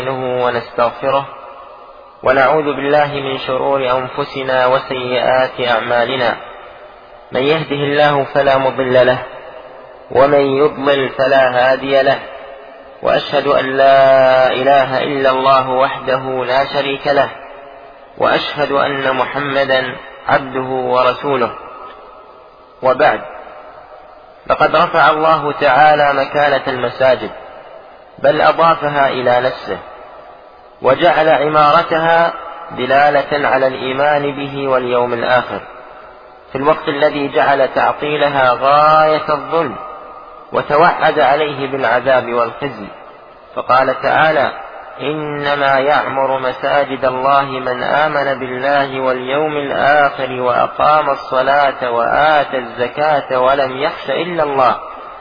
ونستغفره ونعوذ بالله من شرور أنفسنا وسيئات أعمالنا. من يهده الله فلا مضل له ومن يضلل فلا هادي له، وأشهد أن لا إله إلا الله وحده لا شريك له، وأشهد أن محمدا عبده ورسوله. وبعد، لقد رفع الله تعالى مكانة المساجد، بل أضافها إلى نفسه، وجعل عمارتها دلالة على الإيمان به واليوم الآخر، في الوقت الذي جعل تعطيلها غاية الظلم وتوعد عليه بالعذاب والخزي. فقال تعالى: إنما يعمر مساجد الله من آمن بالله واليوم الآخر وأقام الصلاة وآتى الزكاة ولم يخش إلا الله،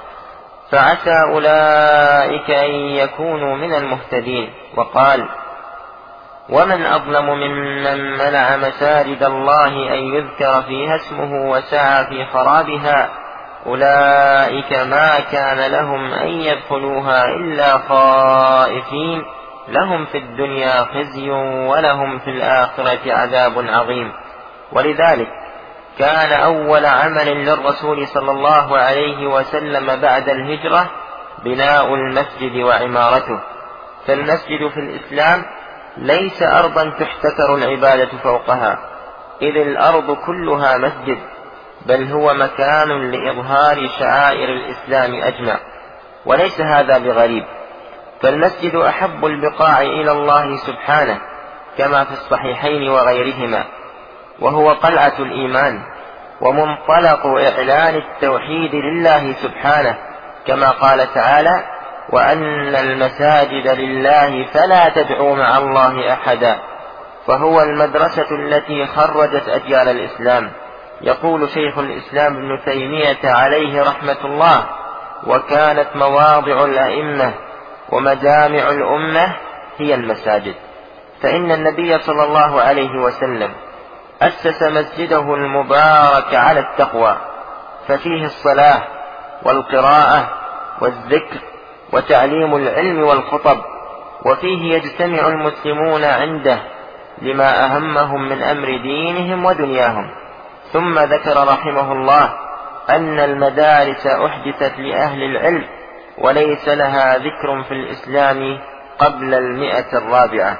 فعسى أولئك أن يكونوا من المهتدين. وقال: ومن أظلم ممن منع مساجد الله أن يذكر فيها اسمه وسعى في خرابها، أولئك ما كان لهم أن يدخلوها إلا خائفين، لهم في الدنيا خزي ولهم في الآخرة عذاب عظيم. ولذلك كان أول عمل للرسول صلى الله عليه وسلم بعد الهجرة بناء المسجد وعمارته. فالمسجد في الإسلام ليس أرضا تحتكر العبادة فوقها، إذ الأرض كلها مسجد، بل هو مكان لإظهار شعائر الإسلام أجمع. وليس هذا بغريب، فالمسجد أحب البقاع إلى الله سبحانه، كما في الصحيحين وغيرهما، وهو قلعة الإيمان ومنطلق إعلان التوحيد لله سبحانه، كما قال تعالى: وأن المساجد لله فلا تدعوا مع الله أحدا. فهو المدرسة التي خرجت أجيال الإسلام. يقول شيخ الإسلام ابن تيمية عليه رحمة الله: وكانت مواضع الأئمة ومجامع الأمة هي المساجد. فإن النبي صلى الله عليه وسلم أسس مسجده المبارك على التقوى، ففيه الصلاة والقراءة والذكر وتعليم العلم والخطب، وفيه يجتمع المسلمون عنده لما أهمهم من أمر دينهم ودنياهم. ثم ذكر رحمه الله أن المدارس أحدثت لأهل العلم، وليس لها ذكر في الإسلام قبل 100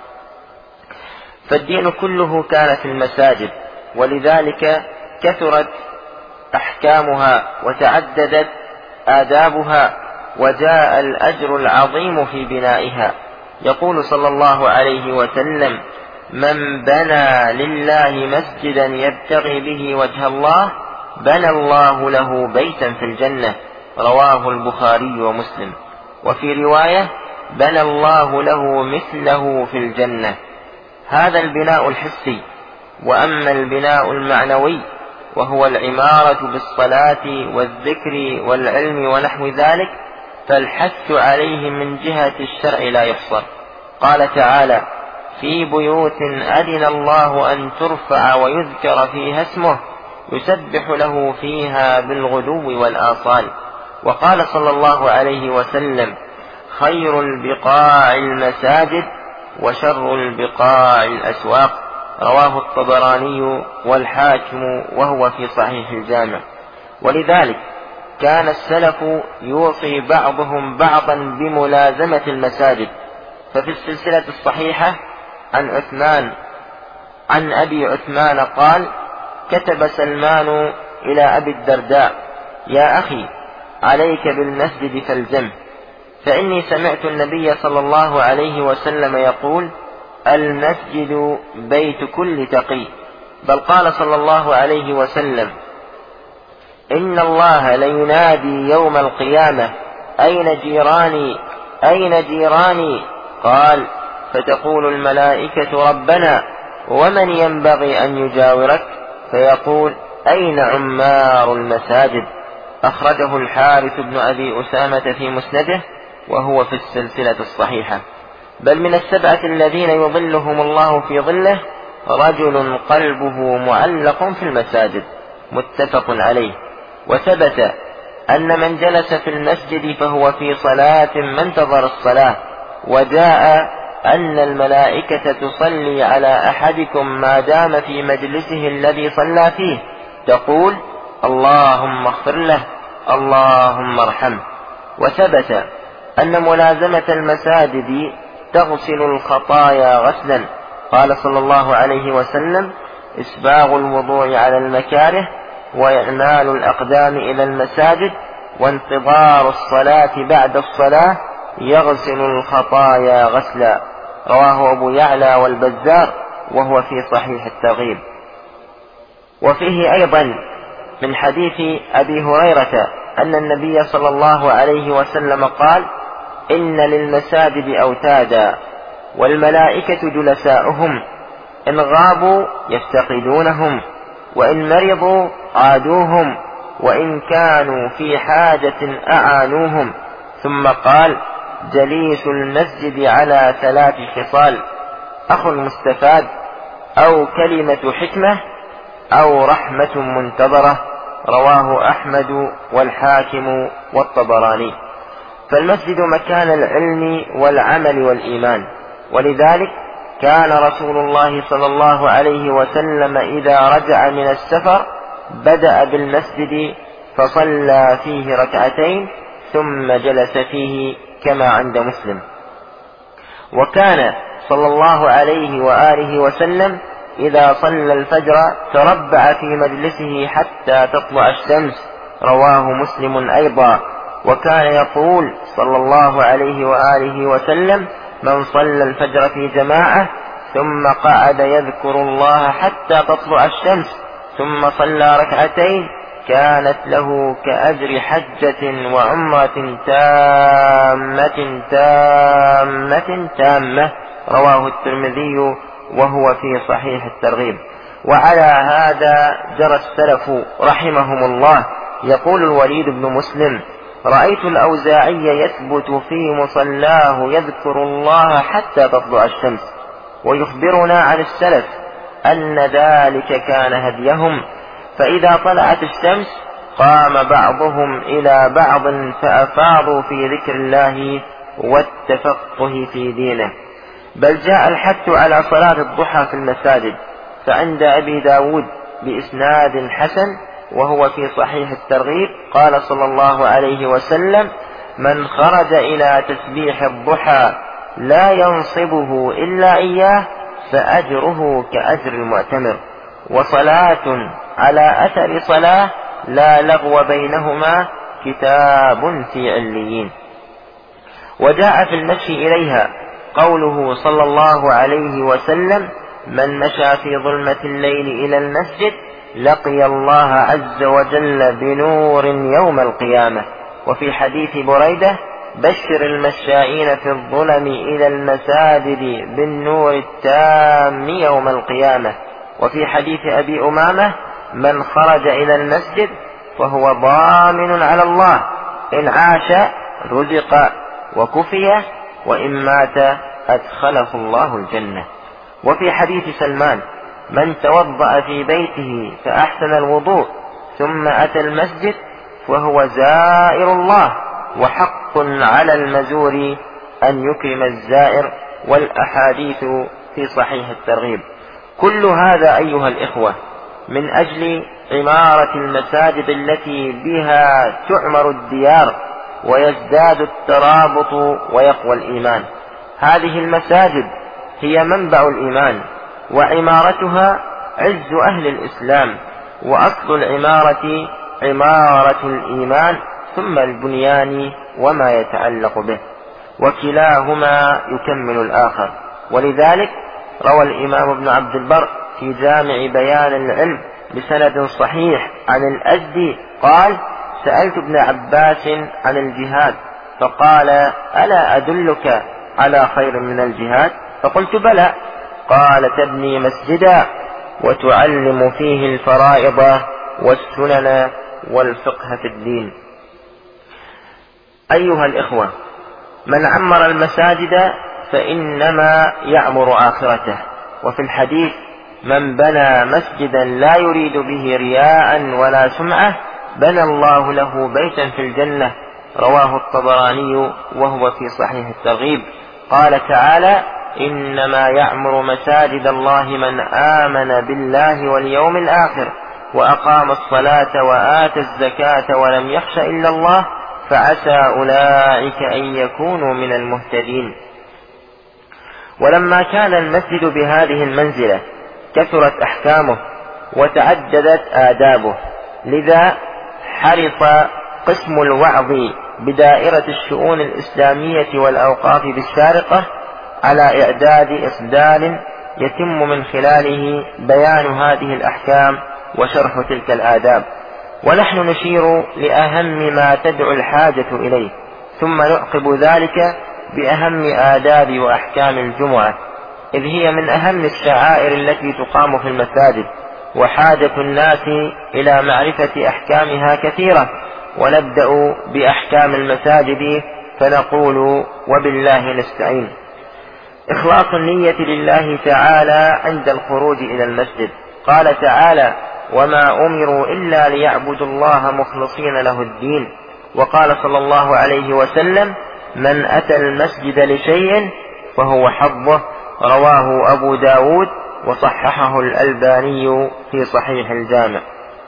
فالدين كله كان في المساجد، ولذلك كثرت أحكامها وتعددت آدابها، وجاء الأجر العظيم في بنائها. يقول صلى الله عليه وسلم: من بنى لله مسجدا يبتغي به وجه الله بنى الله له بيتا في الجنة، رواه البخاري ومسلم. وفي رواية: بنى الله له مثله في الجنة. هذا البناء الحسي. وأما البناء المعنوي وهو العمارة بالصلاة والذكر والعلم ونحو ذلك، فالحث عليه من جهة الشرع لا يحصر. قال تعالى: في بيوت أذن الله أن ترفع ويذكر فيها اسمه يسبح له فيها بالغدو والآصال. وقال صلى الله عليه وسلم: خير البقاع المساجد وشر البقاع الأسواق، رواه الطبراني والحاكم وهو في صحيح الجامع. ولذلك كان السلف يوصي بعضهم بعضا بملازمة المساجد. ففي السلسلة الصحيحة عن أبي عثمان قال: كتب سلمان إلى أبي الدرداء: يا أخي، عليك بالمسجد فالزمه، فإني سمعت النبي صلى الله عليه وسلم يقول: المسجد بيت كل تقي. بل قال صلى الله عليه وسلم: إن الله لينادي يوم القيامة: أين جيراني أين جيراني؟ قال: فتقول الملائكة: ربنا ومن ينبغي أن يجاورك؟ فيقول: أين عمار المساجد؟ أخرجه الحارث بن أبي أسامة في مسنده، وهو في السلسلة الصحيحة. بل من 7 الذين يظلهم الله في ظله رجل قلبه معلق في المساجد، متفق عليه. وثبت أن من جلس في المسجد فهو في صلاة ما انتظر الصلاة، وجاء أن الملائكة تصلي على أحدكم ما دام في مجلسه الذي صلى فيه، تقول: اللهم اغفر له، اللهم ارحمه. وثبت أن ملازمة المساجد تغسل الخطايا غسلا، قال صلى الله عليه وسلم: إسباغ الوضوء على المكاره، وإعمال الأقدام إلى المساجد، وانتظار الصلاة بعد الصلاة يغسل الخطايا غسلا. رواه أبو يعلى والبزار، وهو في صحيح الترغيب. وفيه أيضا من حديث أبي هريرة أن النبي صلى الله عليه وسلم قال: إن للمساجد أوتادا، والملائكة جلساؤهم، إن غابوا يفتقدونهم، وإن مرضوا عادوهم، وإن كانوا في حاجة أعانوهم. ثم قال: جليس المسجد على 3 خصال: أخ مستفاد، أو كلمة حكمة، أو رحمة منتظرة. رواه أحمد والحاكم والطبراني. فالمسجد مكان العلم والعمل والإيمان، ولذلك كان رسول الله صلى الله عليه وسلم إذا رجع من السفر بدأ بالمسجد فصلى فيه 2 ركعتين ثم جلس فيه، كما عند مسلم. وكان صلى الله عليه وآله وسلم إذا صلى الفجر تربع في مجلسه حتى تطلع الشمس. رواه مسلم أيضا. وكان يقول صلى الله عليه وآله وسلم: من صلى الفجر في جماعة ثم قعد يذكر الله حتى تطلع الشمس ثم صلى 2 ركعتين كانت له كأجر حجة وعمرة تامة تامة تامة. رواه الترمذي، وهو في صحيح الترغيب. وعلى هذا جرى السلف رحمهم الله. يقول الوليد بن مسلم: رأيت الأوزاعي يثبت في مصلاه يذكر الله حتى تطلع الشمس. ويخبرنا عن السلف أن ذلك كان هديهم، فإذا طلعت الشمس قام بعضهم إلى بعض فأفاضوا في ذكر الله والتفقه في دينه. بل جاء الحث على صلاة الضحى في المساجد، فعند أبي داود بإسناد حسن وهو في صحيح الترغيب قال صلى الله عليه وسلم: من خرج إلى تسبيح الضحى لا ينصبه إلا إياه فأجره كأجر المعتمر، وصلاة على أثر صلاة لا لغو بينهما كتاب في عليين. وجاء في المشي إليها قوله صلى الله عليه وسلم: من مشى في ظلمة الليل إلى المسجد لقي الله عز وجل بنور يوم القيامة. وفي حديث بريدة: بشر المشائين في الظلم إلى المساجد بالنور التام يوم القيامة. وفي حديث أبي أمامة: من خرج إلى المسجد فهو ضامن على الله، إن عاش رزق وكفي، وإن مات أدخله الله الجنة. وفي حديث سلمان: من توضأ في بيته فأحسن الوضوء ثم أتى المسجد فهو زائر الله، وحق على المزور أن يكرم الزائر. والأحاديث في صحيح الترغيب. كل هذا أيها الإخوة من أجل عمارة المساجد التي بها تعمر الديار ويزداد الترابط ويقوى الإيمان. هذه المساجد هي منبع الإيمان، وعمارتها عز أهل الإسلام، وأصل العمارة عمارة الإيمان، ثم البنيان وما يتعلق به، وكلاهما يكمل الآخر. ولذلك روى الإمام ابن عبد البر في جامع بيان العلم بسند صحيح عن الأزدي قال: سألت ابن عباس عن الجهاد فقال: ألا أدلك على خير من الجهاد؟ فقلت: بلى. قال: تبني مسجدا وتعلم فيه الفرائض والسنن والفقه في الدين. أيها الإخوة، من عمر المساجد فإنما يعمر آخرته. وفي الحديث: من بنى مسجدا لا يريد به رياء ولا سمعة بنى الله له بيتا في الجنة. رواه الطبراني وهو في صحيح الترغيب. قال تعالى: إنما يعمر مساجد الله من آمن بالله واليوم الآخر وأقام الصلاة وآتى الزكاة ولم يخش إلا الله فعسى أولئك أن يكونوا من المهتدين. ولما كان المسجد بهذه المنزلة كثرت أحكامه وتعددت آدابه، لذا حرص قسم الوعظ بدائرة الشؤون الإسلامية والأوقاف بالشارقة على إعداد إصدار يتم من خلاله بيان هذه الأحكام وشرح تلك الآداب، ونحن نشير لأهم ما تدعو الحاجة إليه، ثم نعقب ذلك بأهم آداب وأحكام الجمعة، إذ هي من أهم الشعائر التي تقام في المساجد، وحاجة الناس إلى معرفة أحكامها كثيرة. ونبدأ بأحكام المساجد فنقول: وبالله نستعين. إخلاص النية لله تعالى عند الخروج إلى المسجد. قال تعالى: وما أمروا إلا ليعبدوا الله مخلصين له الدين. وقال صلى الله عليه وسلم: من أتى المسجد لشيء فهو حظه. رواه أبو داود وصححه الألباني في صحيح الجامع.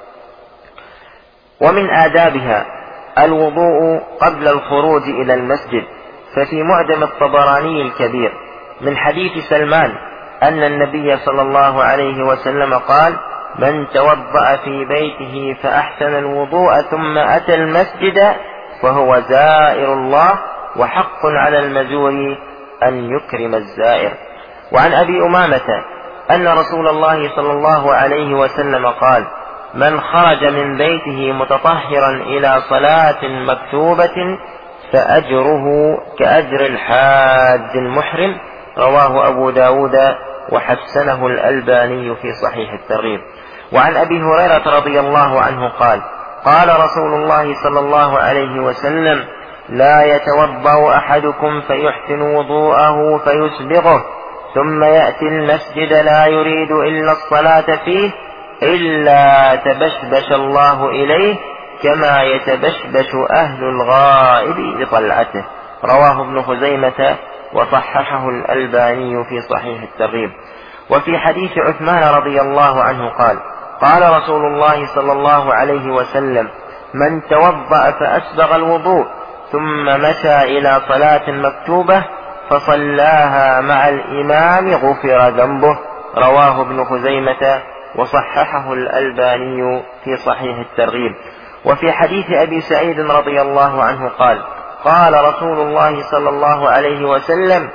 ومن آدابها الوضوء قبل الخروج إلى المسجد، ففي معجم الطبراني الكبير من حديث سلمان أن النبي صلى الله عليه وسلم قال: من توضأ في بيته فأحسن الوضوء ثم أتى المسجد فهو زائر الله، وحق على المزور أن يكرم الزائر. وعن أبي أمامة أن رسول الله صلى الله عليه وسلم قال: من خرج من بيته متطهرا إلى صلاة مكتوبة فأجره كأجر الحاج المحرم. رواه أبو داود وحسنه الألباني في صحيح الترغيب. وعن أبي هريرة رضي الله عنه قال: قال رسول الله صلى الله عليه وسلم: لا يتوضأ أحدكم فيحسن وضوءه فيسبغه ثم يأتي المسجد لا يريد إلا الصلاة فيه إلا تبشبش الله إليه كما يتبشبش أهل الغائب لطلعته. رواه ابن خزيمة وصححه الألباني في صحيح الترغيب. وفي حديث عثمان رضي الله عنه قال: قال رسول الله صلى الله عليه وسلم: من توضأ فأسبغ الوضوء ثم مشى إلى صلاة مكتوبة فصلاها مع الإمام غفر ذنبه. رواه ابن خزيمة وصححه الألباني في صحيح الترغيب. وفي حديث أبي سعيد رضي الله عنه قال: قال رسول الله صلى الله عليه وسلم: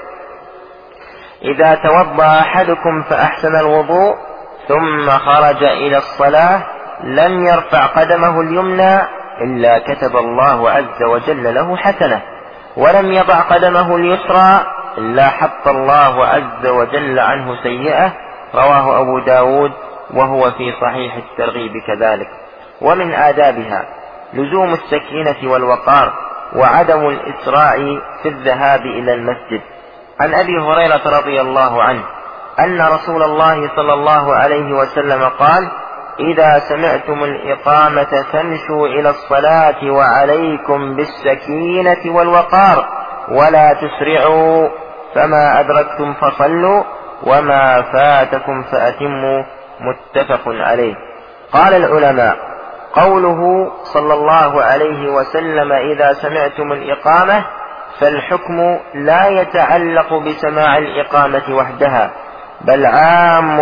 إذا توضأ أحدكم فأحسن الوضوء ثم خرج إلى الصلاة لم يرفع قدمه اليمنى إلا كتب الله عز وجل له حسنة، ولم يضع قدمه اليسرى إلا حط الله عز وجل عنه سيئة. رواه أبو داود وهو في صحيح الترغيب كذلك. ومن آدابها لزوم السكينة والوقار وعدم الإسراع في الذهاب إلى المسجد. عن أبي هريرة رضي الله عنه أن رسول الله صلى الله عليه وسلم قال: إذا سمعتم الإقامة فامشوا إلى الصلاة وعليكم بالسكينة والوقار ولا تسرعوا، فما أدركتم فصلوا وما فاتكم فأتموا. متفق عليه. قال العلماء: قوله صلى الله عليه وسلم إذا سمعتم الإقامة فالحكم لا يتعلق بسماع الإقامة وحدها، بل عام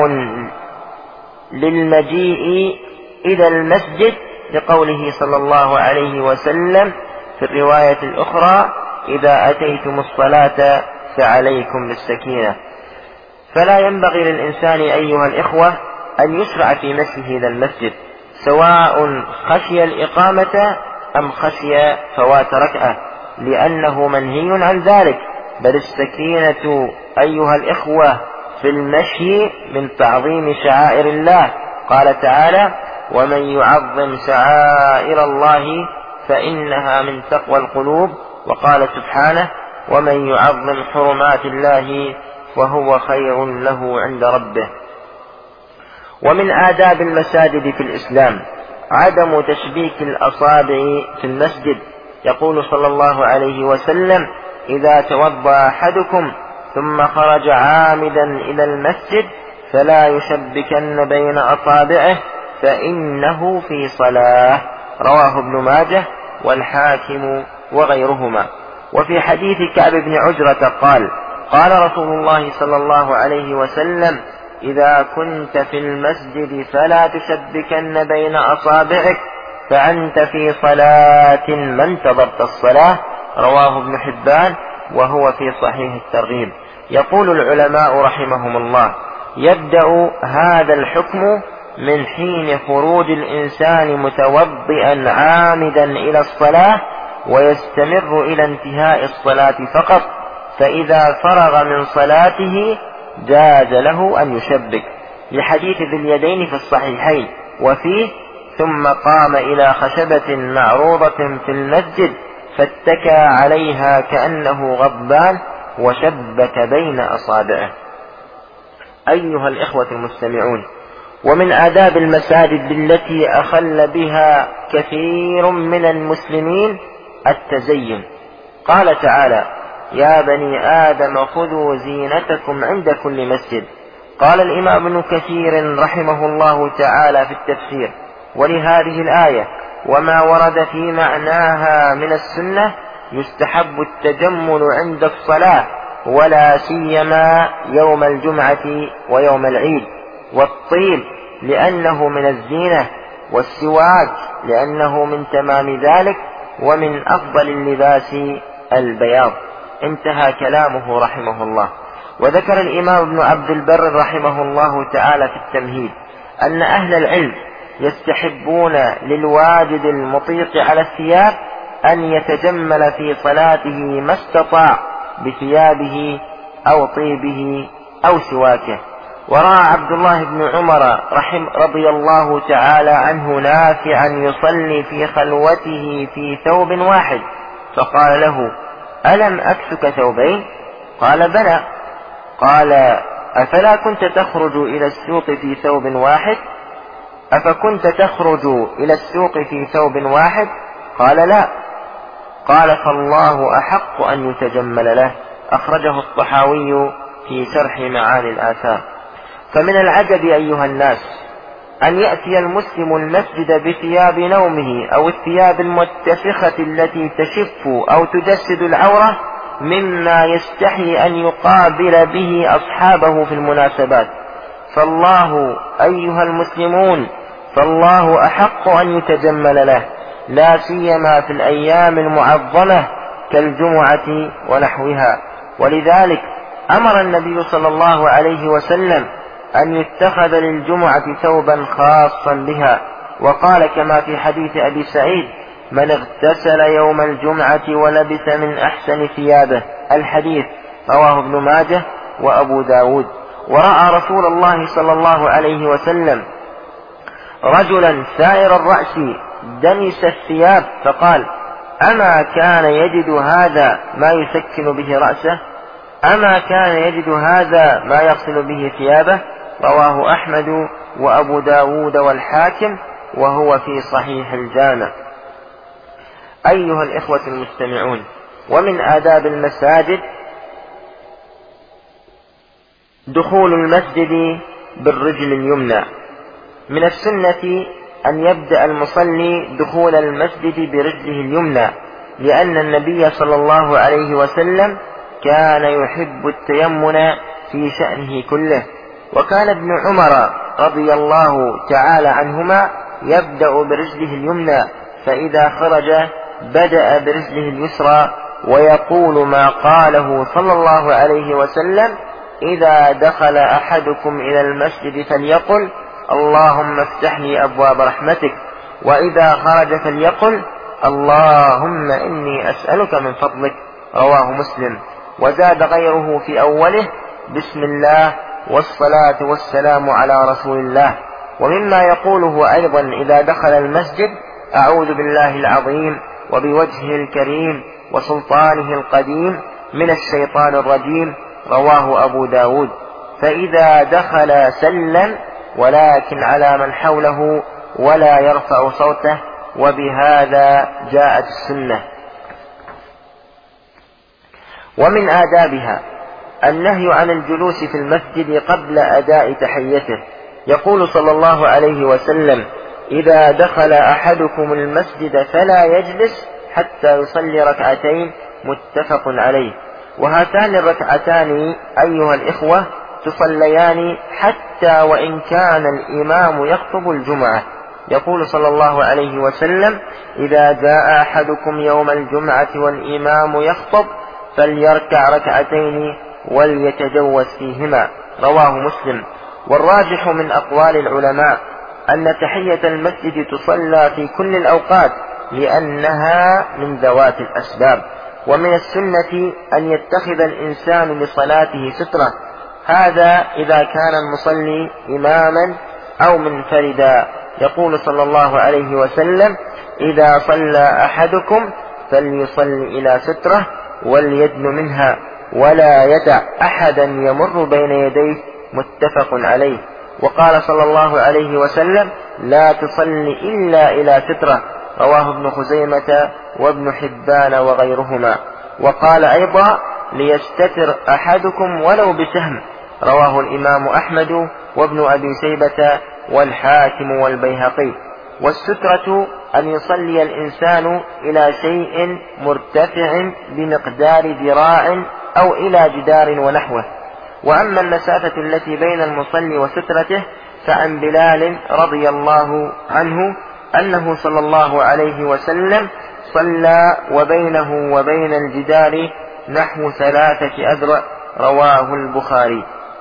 للمجيء إلى المسجد، لقوله صلى الله عليه وسلم في الرواية الأخرى: إذا أتيتم الصلاة فعليكم بالسكينة. فلا ينبغي للإنسان أيها الإخوة أن يسرع في مشيه إلى المسجد، سواء خشي الإقامة أم خشي فوات ركعة، لأنه منهي عن ذلك. بل السكينة أيها الإخوة في المشي من تعظيم شعائر الله. قال تعالى: ومن يعظم شعائر الله فإنها من تقوى القلوب. وقال سبحانه: ومن يعظم حرمات الله وهو خير له عند ربه. ومن آداب المساجد في الإسلام عدم تشبيك الأصابع في المسجد. يقول صلى الله عليه وسلم: إذا توضأ أحدكم ثم خرج عامدا إلى المسجد فلا يشبكن بين أصابعه فإنه في صلاة. رواه ابن ماجه والحاكم وغيرهما. وفي حديث كعب بن عجرة قال: قال رسول الله صلى الله عليه وسلم: إذا كنت في المسجد فلا تشبكن بين أصابعك فأنت في صلاة ما انتظرت الصلاة. رواه ابن حبان وهو في صحيح الترغيب. يقول العلماء رحمهم الله: يبدأ هذا الحكم من حين خروج الإنسان متوضئا عامدا إلى الصلاة، ويستمر إلى انتهاء الصلاة فقط، فإذا فرغ من صلاته جاز له أن يشبك، لحديث ذي اليدين في الصحيحين. وفيه: ثم قام إلى خشبة معروضة في المسجد فاتكى عليها كأنه غضبان وشبك بين أصابعه. أيها الإخوة المستمعون، ومن آداب المساجد التي أخل بها كثير من المسلمين التزين. قال تعالى: يا بني آدم خذوا زينتكم عند كل مسجد. قال الإمام ابن كثير رحمه الله تعالى في التفسير: ولهذه الآية وما ورد في معناها من السنة يستحب التجمل عند الصلاة، ولا سيما يوم الجمعة ويوم العيد، والطيب لأنه من الزينة، والسواك لأنه من تمام ذلك، ومن أفضل اللباس البياض. انتهى كلامه رحمه الله. وذكر الإمام ابن عبد البر رحمه الله تعالى في التمهيد أن أهل العلم يستحبون للواجد المطيق على الثياب أن يتجمل في صلاته ما استطاع بثيابه أو طيبه أو سواكه. ورأى عبد الله بن عمر رضي الله تعالى عنه نافعا يصلي في خلوته في ثوب واحد، فقال له: ألم أكسك ثوبين؟ قال: بلى. قال: أفلا كنت تخرج إلى السوق في ثوب واحد؟ أفكنت تخرج إلى السوق في ثوب واحد؟ قال: لا. قال: فالله أحق أن يتجمل له. أخرجه الطحاوي في شرح معاني الآثار. فمن العجب أيها الناس أن يأتي المسلم المسجد بثياب نومه أو الثياب المتسخة التي تشف أو تجسد العورة، مما يستحي أن يقابل به أصحابه في المناسبات. فالله أيها المسلمون، فالله أحق أن يتجمل له، لا سيما في الأيام المعظمة كالجمعة ونحوها. ولذلك أمر النبي صلى الله عليه وسلم أن يتخذ للجمعة ثوبا خاصا بها، وقال كما في حديث أبي سعيد: من اغتسل يوم الجمعة ولبس من أحسن ثيابه. الحديث رواه ابن ماجه وأبو داود. ورأى رسول الله صلى الله عليه وسلم رجلا سائر الرأس دنس الثياب، فقال: أما كان يجد هذا ما يسكن به رأسه؟ أما كان يجد هذا ما يغسل به ثيابه؟ رواه أحمد وأبو داود والحاكم، وهو في صحيح الجامع. أيها الإخوة المستمعون، ومن آداب المساجد دخول المسجد بالرجل اليمنى. من السنة أن يبدأ المصلي دخول المسجد برجله اليمنى، لأن النبي صلى الله عليه وسلم كان يحب التيمن في شأنه كله. وكان ابن عمر رضي الله تعالى عنهما يبدأ برجله اليمنى، فإذا خرج بدأ برجله اليسرى، ويقول ما قاله صلى الله عليه وسلم: إذا دخل أحدكم إلى المسجد فليقل: اللهم افتح لي أبواب رحمتك، وإذا خرج فليقل: اللهم إني أسألك من فضلك. رواه مسلم. وزاد غيره في أوله: بسم الله والصلاة والسلام على رسول الله. ومما يقوله أيضا إذا دخل المسجد: أعوذ بالله العظيم وبوجهه الكريم وسلطانه القديم من الشيطان الرجيم. رواه أبو داود. فإذا دخل سلم، ولكن على من حوله، ولا يرفع صوته، وبهذا جاءت السنة. ومن آدابها النهي عن الجلوس في المسجد قبل أداء تحيته. يقول صلى الله عليه وسلم: إذا دخل أحدكم المسجد فلا يجلس حتى يصلي ركعتين، متفق عليه. وهاتان الركعتان أيها الإخوة تصليان حتى وإن كان الإمام يخطب الجمعة. يقول صلى الله عليه وسلم: إذا جاء أحدكم يوم الجمعة والإمام يخطب فليركع ركعتين وليتجوز فيهما، رواه مسلم. والراجح من أقوال العلماء أن تحية المسجد تصلى في كل الأوقات لأنها من ذوات الأسباب. ومن السنة أن يتخذ الإنسان لصلاته سترة، هذا إذا كان المصلي إماما أو منفردا. يقول صلى الله عليه وسلم: إذا صلى أحدكم فليصل إلى سترة وليدن منها ولا يدع أحدا يمر بين يديه، متفق عليه. وقال صلى الله عليه وسلم: لا تصل إلا إلى سترة، رواه ابن خزيمة وابن حبان وغيرهما. وقال أيضا: ليستتر أحدكم ولو بسهم، رواه الإمام أحمد وابن أبي شيبة والحاكم والبيهقي. والسترة أن يصلي الإنسان إلى شيء مرتفع بمقدار ذراع أو إلى جدار ونحوه. وأما المسافة التي بين المصلي وسترته فعن بلال رضي الله عنه أنه صلى الله عليه وسلم صلى وبينه وبين الجدار نحو 3 أذرع، رواه البخاري.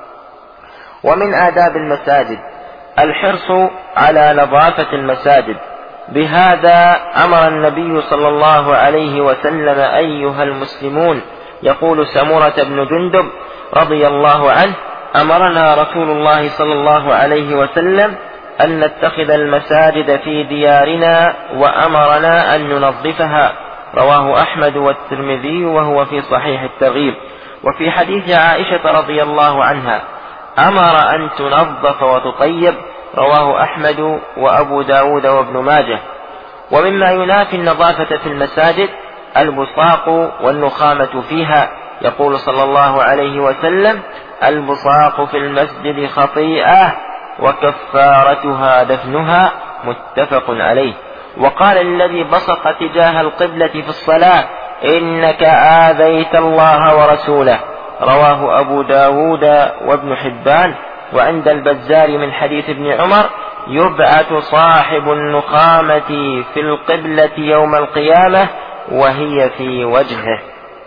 ومن آداب المساجد الحرص على نظافة المساجد، بهذا أمر النبي صلى الله عليه وسلم أيها المسلمون. يقول سمرة بن جندب رضي الله عنه: أمرنا رسول الله صلى الله عليه وسلم أن نتخذ المساجد في ديارنا وأمرنا أن ننظفها، رواه أحمد والترمذي وهو في صحيح الترغيب. وفي حديث عائشة رضي الله عنها: أمر أن تنظف وتطيب، رواه أحمد وأبو داود وابن ماجه. ومما ينافي النظافة في المساجد البصاق والنخامة فيها. يقول صلى الله عليه وسلم: البصاق في المسجد خطيئة وكفارتها دفنها، متفق عليه. وقال الذي بصق تجاه القبلة في الصلاة: إنك آذيت الله ورسوله، رواه أبو داود وابن حبان. وعند البزار من حديث ابن عمر: يبعث صاحب النخامة في القبلة يوم القيامة وهي في وجهه.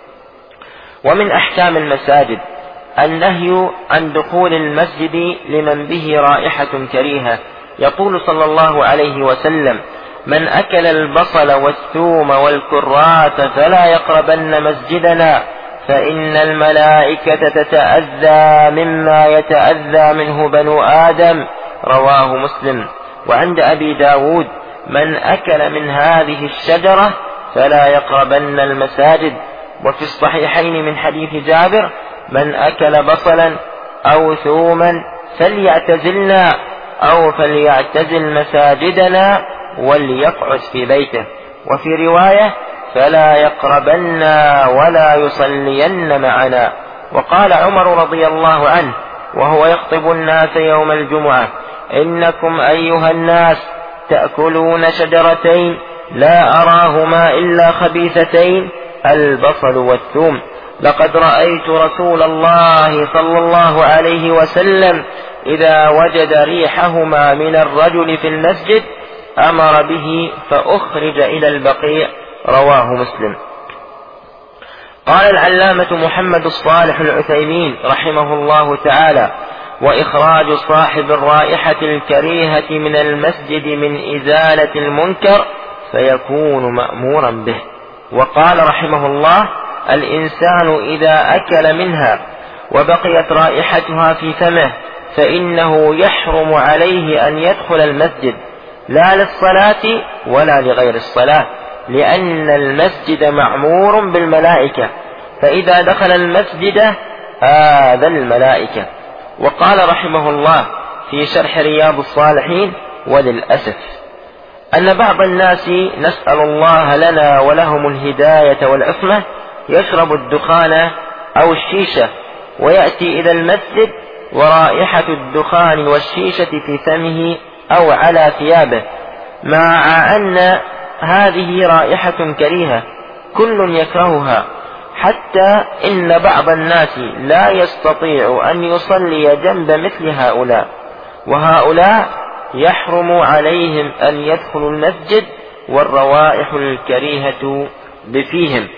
ومن أحكام المساجد النهي عن دخول المسجد لمن به رائحة كريهة. يقول صلى الله عليه وسلم: من أكل البصل والثوم والكرات فلا يقربن مسجدنا، فإن الملائكة تتأذى مما يتأذى منه بنو آدم، رواه مسلم. وعند أبي داود: من أكل من هذه الشجرة فلا يقربن المساجد. وفي الصحيحين من حديث جابر: من أكل بصلا أو ثوما فليعتزلنا أو فليعتزل مساجدنا وليقعد في بيته. وفي رواية: فلا يقربنا ولا يصلين معنا. وقال عمر رضي الله عنه وهو يخطب الناس يوم الجمعة: إنكم أيها الناس تأكلون شجرتين لا أراهما إلا خبيثتين، البصل والثوم. لقد رأيت رسول الله صلى الله عليه وسلم إذا وجد ريحهما من الرجل في المسجد أمر به فأخرج إلى البقيع، رواه مسلم. قال العلامة محمد الصالح العثيمين رحمه الله تعالى: وإخراج صاحب الرائحة الكريهة من المسجد من إزالة المنكر فيكون مأمورا به. وقال رحمه الله: الإنسان إذا أكل منها وبقيت رائحتها في فمه فإنه يحرم عليه أن يدخل المسجد، لا للصلاة ولا لغير الصلاة، لأن المسجد معمور بالملائكة، فإذا دخل المسجد آذى الملائكة. وقال رحمه الله في شرح رياض الصالحين: وللأسف أن بعض الناس، نسأل الله لنا ولهم الهداية والعصمة، يشرب الدخان أو الشيشة ويأتي إلى المسجد ورائحة الدخان والشيشة في فمه أو على ثيابه، مع أن هذه رائحة كريهة كل يكرهها، حتى إن بعض الناس لا يستطيع أن يصلي جنب مثل هؤلاء، وهؤلاء يحرم عليهم أن يدخلوا المسجد والروائح الكريهة بفيهم.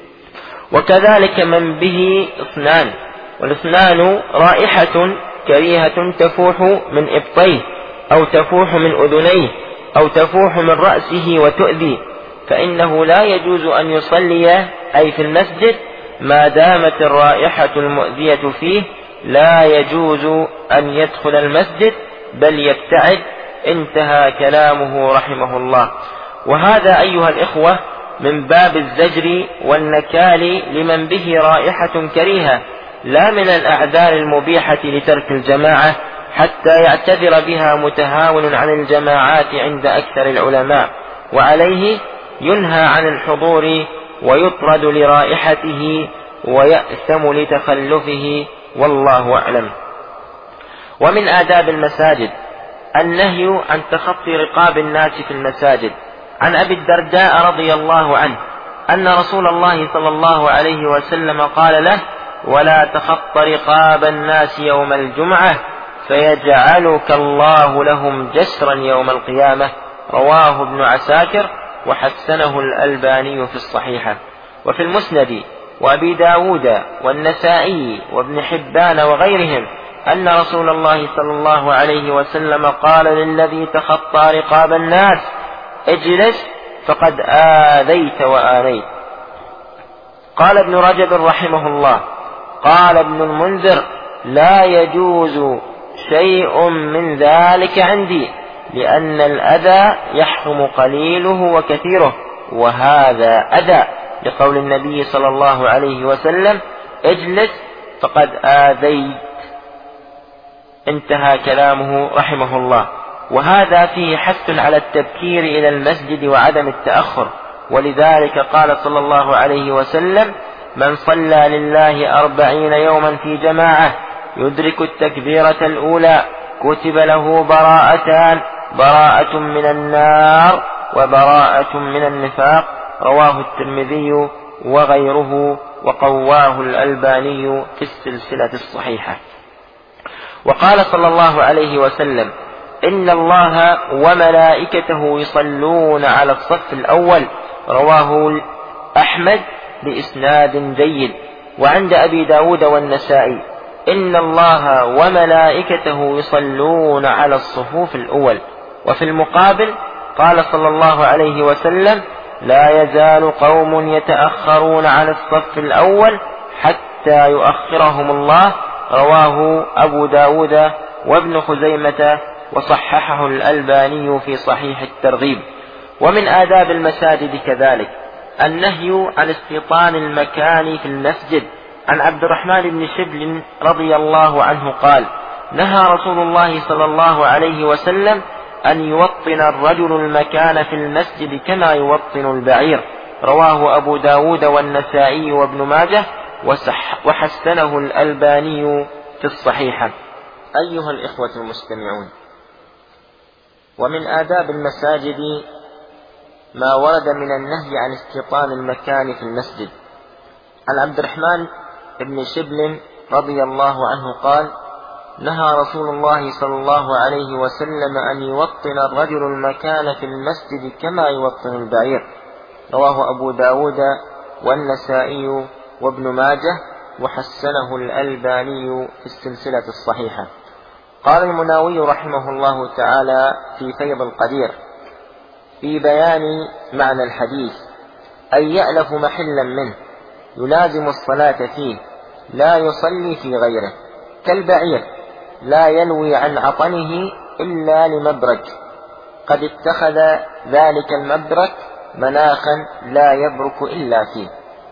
وكذلك من به اثنان، والاثنان رائحة كريهة تفوح من إبطيه أو تفوح من أذنيه أو تفوح من رأسه وتؤذي، فإنه لا يجوز أن يصلي أي في المسجد ما دامت الرائحة المؤذية فيه، لا يجوز أن يدخل المسجد بل يبتعد. انتهى كلامه رحمه الله. وهذا أيها الإخوة من باب الزجر والنكال لمن به رائحة كريهة، لا من الأعذار المبيحة لترك الجماعة حتى يعتذر بها متهاون عن الجماعات عند أكثر العلماء، وعليه ينهى عن الحضور ويطرد لرائحته ويأثم لتخلفه، والله أعلم. ومن آداب المساجد النهي عن تخطي رقاب الناس في المساجد. عن أبي الدرداء رضي الله عنه أن رسول الله صلى الله عليه وسلم قال له: ولا تخط رقاب الناس يوم الجمعة فيجعلك الله لهم جسرا يوم القيامة. رواه ابن عساكر وحسنه الألباني في الصحيحة. وفي المسند وأبي داود والنسائي وابن حبان وغيرهم أن رسول الله صلى الله عليه وسلم قال للذي تخطى رقاب الناس: اجلس فقد آذيت وآنيت. قال ابن رجب رحمه الله: قال ابن المنذر: لا يجوز شيء من ذلك عندي، لأن الأذى يحرم قليله وكثيره، وهذا أذى، لقول النبي صلى الله عليه وسلم: اجلس فقد آذيت. انتهى كلامه رحمه الله. وهذا فيه حث على التبكير إلى المسجد وعدم التأخر، ولذلك قال صلى الله عليه وسلم: من صلى لله 40 يوما في جماعة يدرك التكبيرة الأولى كتب له براءتان: براءة من النار وبراءة من النفاق. رواه الترمذي وغيره وقواه الألباني في السلسلة الصحيحة. وقال صلى الله عليه وسلم: إن الله وملائكته يصلون على الصف الأول. رواه أحمد بإسناد جيد. وعند أبي داود والنسائي: إن الله وملائكته يصلون على الصفوف الأول. وفي المقابل قال صلى الله عليه وسلم: لا يزال قوم يتأخرون عن الصف الأول حتى يؤخرهم الله. رواه أبو داود وابن خزيمة وصححه الألباني في صحيح الترغيب. ومن آداب المساجد كذلك النهي عن استيطان المكان في المسجد. عن عبد الرحمن بن شبل رضي الله عنه قال: نهى رسول الله صلى الله عليه وسلم أن يوطن الرجل المكان في المسجد كما يوطن البعير. رواه أبو داود والنسائي وابن ماجه وحسنه الألباني في الصحيحة. أيها الإخوة المستمعون، ومن آداب المساجد ما ورد من النهي عن استيطان المكان في المسجد. عن عبد الرحمن بن شبل رضي الله عنه قال: نهى رسول الله صلى الله عليه وسلم أن يوطن الرجل المكان في المسجد كما يوطن البعير. رواه أبو داود والنسائي وابن ماجه وحسنه الألباني في السلسلة الصحيحة. قال المناوي رحمه الله تعالى في فيض القدير في بيان معنى الحديث: أن يألف محلا منه يلازم الصلاة فيه لا يصلي في غيره، كالبعير لا ينوي عن عطنه إلا لمبرك قد اتخذ ذلك المبرك مناخا لا يبرك إلا فيه.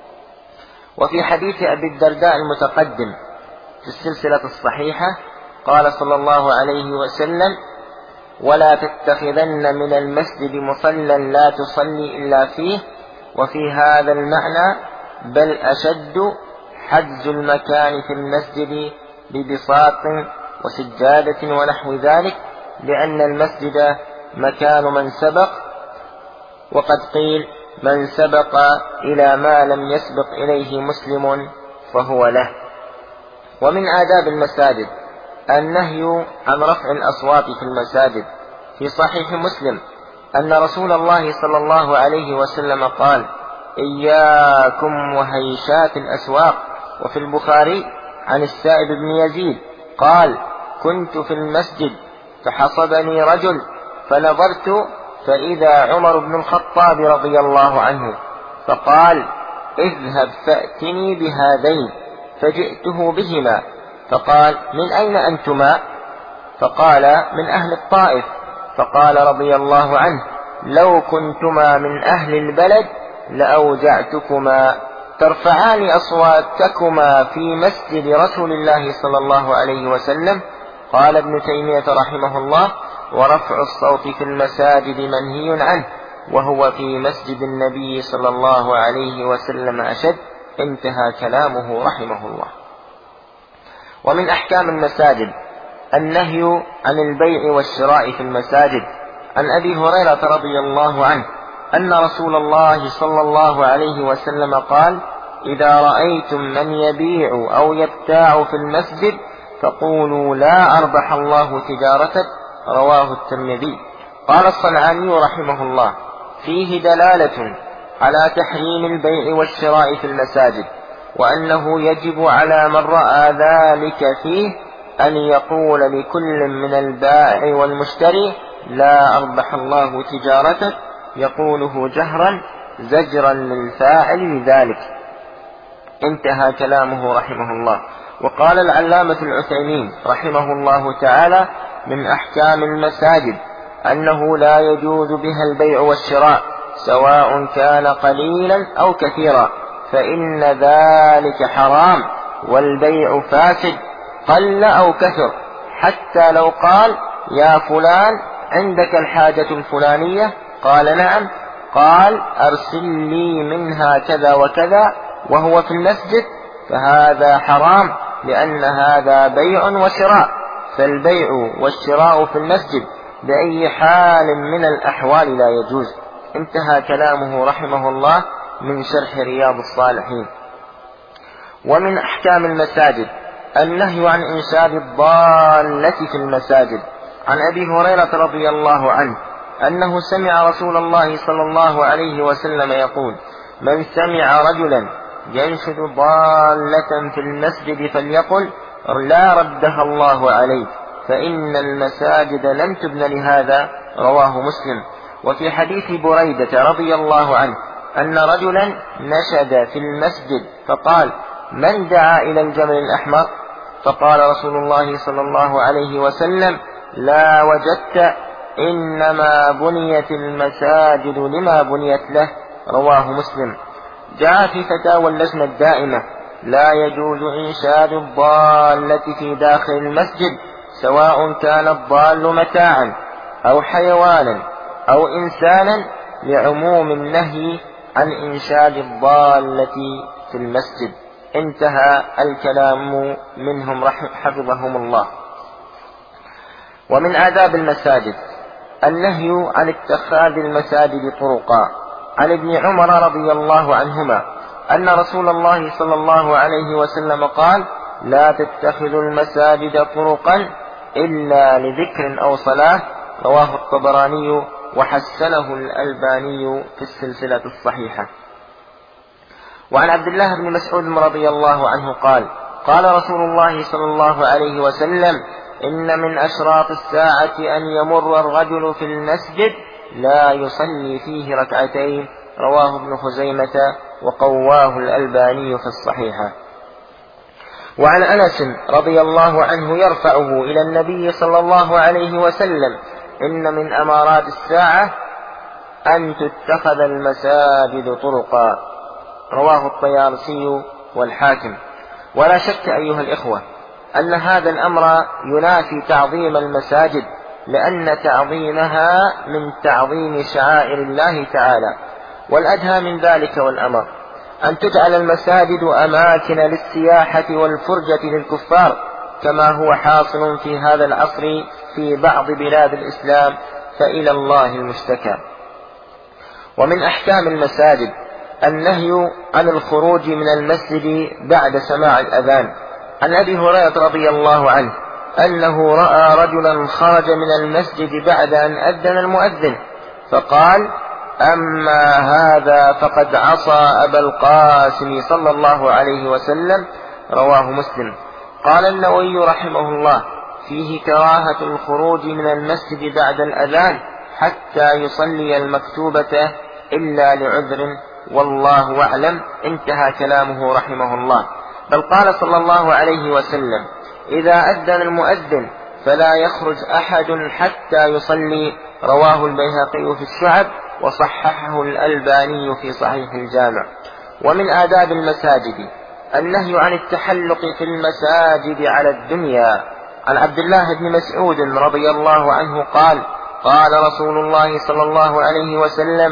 وفي حديث أبي الدرداء المتقدم في السلسلة الصحيحة قال صلى الله عليه وسلم: ولا تتخذن من المسجد مصلى لا تصلي إلا فيه. وفي هذا المعنى بل أشد حجز المكان في المسجد ببساط وسجادة ونحو ذلك، لأن المسجد مكان من سبق، وقد قيل من سبق إلى ما لم يسبق إليه مسلم فهو له. ومن آداب المساجد النهي عن رفع الأصوات في المساجد. في صحيح مسلم أن رسول الله صلى الله عليه وسلم قال: إياكم وهيشات الأسواق. وفي البخاري عن السائب بن يزيد قال: كنت في المسجد فحصبني رجل فنظرت فإذا عمر بن الخطاب رضي الله عنه، فقال: اذهب فأتني بهذين، فجئته بهما، فقال: من أين أنتما؟ فقال: من أهل الطائف. فقال رضي الله عنه: لو كنتما من أهل البلد لأوجعتكما، ترفعان أصواتكما في مسجد رسول الله صلى الله عليه وسلم. قال ابن تيمية رحمه الله: ورفع الصوت في المساجد منهي عنه، وهو في مسجد النبي صلى الله عليه وسلم أشد. انتهى كلامه رحمه الله. ومن أحكام المساجد النهي عن البيع والشراء في المساجد. عن أبي هريرة رضي الله عنه أن رسول الله صلى الله عليه وسلم قال: إذا رأيتم من يبيع أو يبتاع في المسجد فقولوا لا أربح الله تجارتك. رواه الترمذي. قال الصنعاني رحمه الله: فيه دلالة على تحريم البيع والشراء في المساجد، وأنه يجب على من رأى ذلك فيه أن يقول لكل من البائع والمشتري لا أربح الله تجارتك، يقوله جهرا زجرا للفاعل لذلك. انتهى كلامه رحمه الله. وقال العلامة العثيمين رحمه الله تعالى: من أحكام المساجد أنه لا يجوز بها البيع والشراء سواء كان قليلا أو كثيرا، فإن ذلك حرام، والبيع فاسد قل أو كثر. حتى لو قال: يا فلان عندك الحاجة الفلانية؟ قال: نعم. قال: أرسل لي منها كذا وكذا، وهو في المسجد، فهذا حرام، لأن هذا بيع وشراء، فالبيع والشراء في المسجد بأي حال من الأحوال لا يجوز. انتهى كلامه رحمه الله من شرح رياض الصالحين. ومن أحكام المساجد النهي عن إنشاد الضالة في المساجد. عن أبي هريرة رضي الله عنه أنه سمع رسول الله صلى الله عليه وسلم يقول: من سمع رجلا ينشد ضالة في المسجد فليقل لا ردها الله عليه، فإن المساجد لم تبن لهذا. رواه مسلم. وفي حديث بريدة رضي الله عنه أن رجلا نشد في المسجد فقال: من دعا إلى الجمل الأحمر؟ فقال رسول الله صلى الله عليه وسلم: لا وجدت، إنما بنيت المساجد لما بنيت له. رواه مسلم. جاء في فتاوى اللجنة الدائمة: لا يجوز إنشاد الضالة في داخل المسجد، سواء كان الضال متاعا أو حيوانا أو إنسانا، لعموم النهي عن إنشاد الضالة في المسجد. انتهى الكلام منهم حفظهم الله. ومن آداب المساجد النهي عن اتخاذ المساجد طرقا. عن ابن عمر رضي الله عنهما أن رسول الله صلى الله عليه وسلم قال: لا تتخذوا المساجد طرقا إلا لذكر أو صلاة. رواه الطبراني وحسنه الألباني في السلسلة الصحيحة. وعن عبد الله بن مسعود رضي الله عنه قال: قال رسول الله صلى الله عليه وسلم: إن من أشراط الساعة أن يمر الرجل في المسجد لا يصلي فيه ركعتين. رواه ابن خزيمة وقواه الألباني في الصحيحة. وعن أنس رضي الله عنه يرفعه إلى النبي صلى الله عليه وسلم: إن من أمارات الساعة أن تتخذ المساجد طرقا. رواه الطيالسي والحاكم. ولا شك أيها الإخوة أن هذا الأمر ينافي تعظيم المساجد، لأن تعظيمها من تعظيم شعائر الله تعالى. والأدهى من ذلك والأمر أن تجعل المساجد أماكن للسياحة والفرجة للكفار كما هو حاصل في هذا العصر في بعض بلاد الإسلام، فإلى الله المشتكى. ومن أحكام المساجد النهي عن الخروج من المسجد بعد سماع الأذان. عن أبي هريرة رضي الله عنه أنه رأى رجلا خرج من المسجد بعد أن أذن المؤذن فقال: أما هذا فقد عصى أبا القاسم صلى الله عليه وسلم. رواه مسلم. قال النووي رحمه الله: فيه كراهة الخروج من المسجد بعد الأذان حتى يصلي المكتوبة إلا لعذر، والله أعلم. انتهى كلامه رحمه الله. بل قال صلى الله عليه وسلم: إذا أذن المؤذن فلا يخرج أحد حتى يصلي. رواه البيهقي في الشعب وصححه الألباني في صحيح الجامع. ومن آداب المساجد النهي عن التحلق في المساجد على الدنيا. عن عبد الله بن مسعود رضي الله عنه قال: قال رسول الله صلى الله عليه وسلم: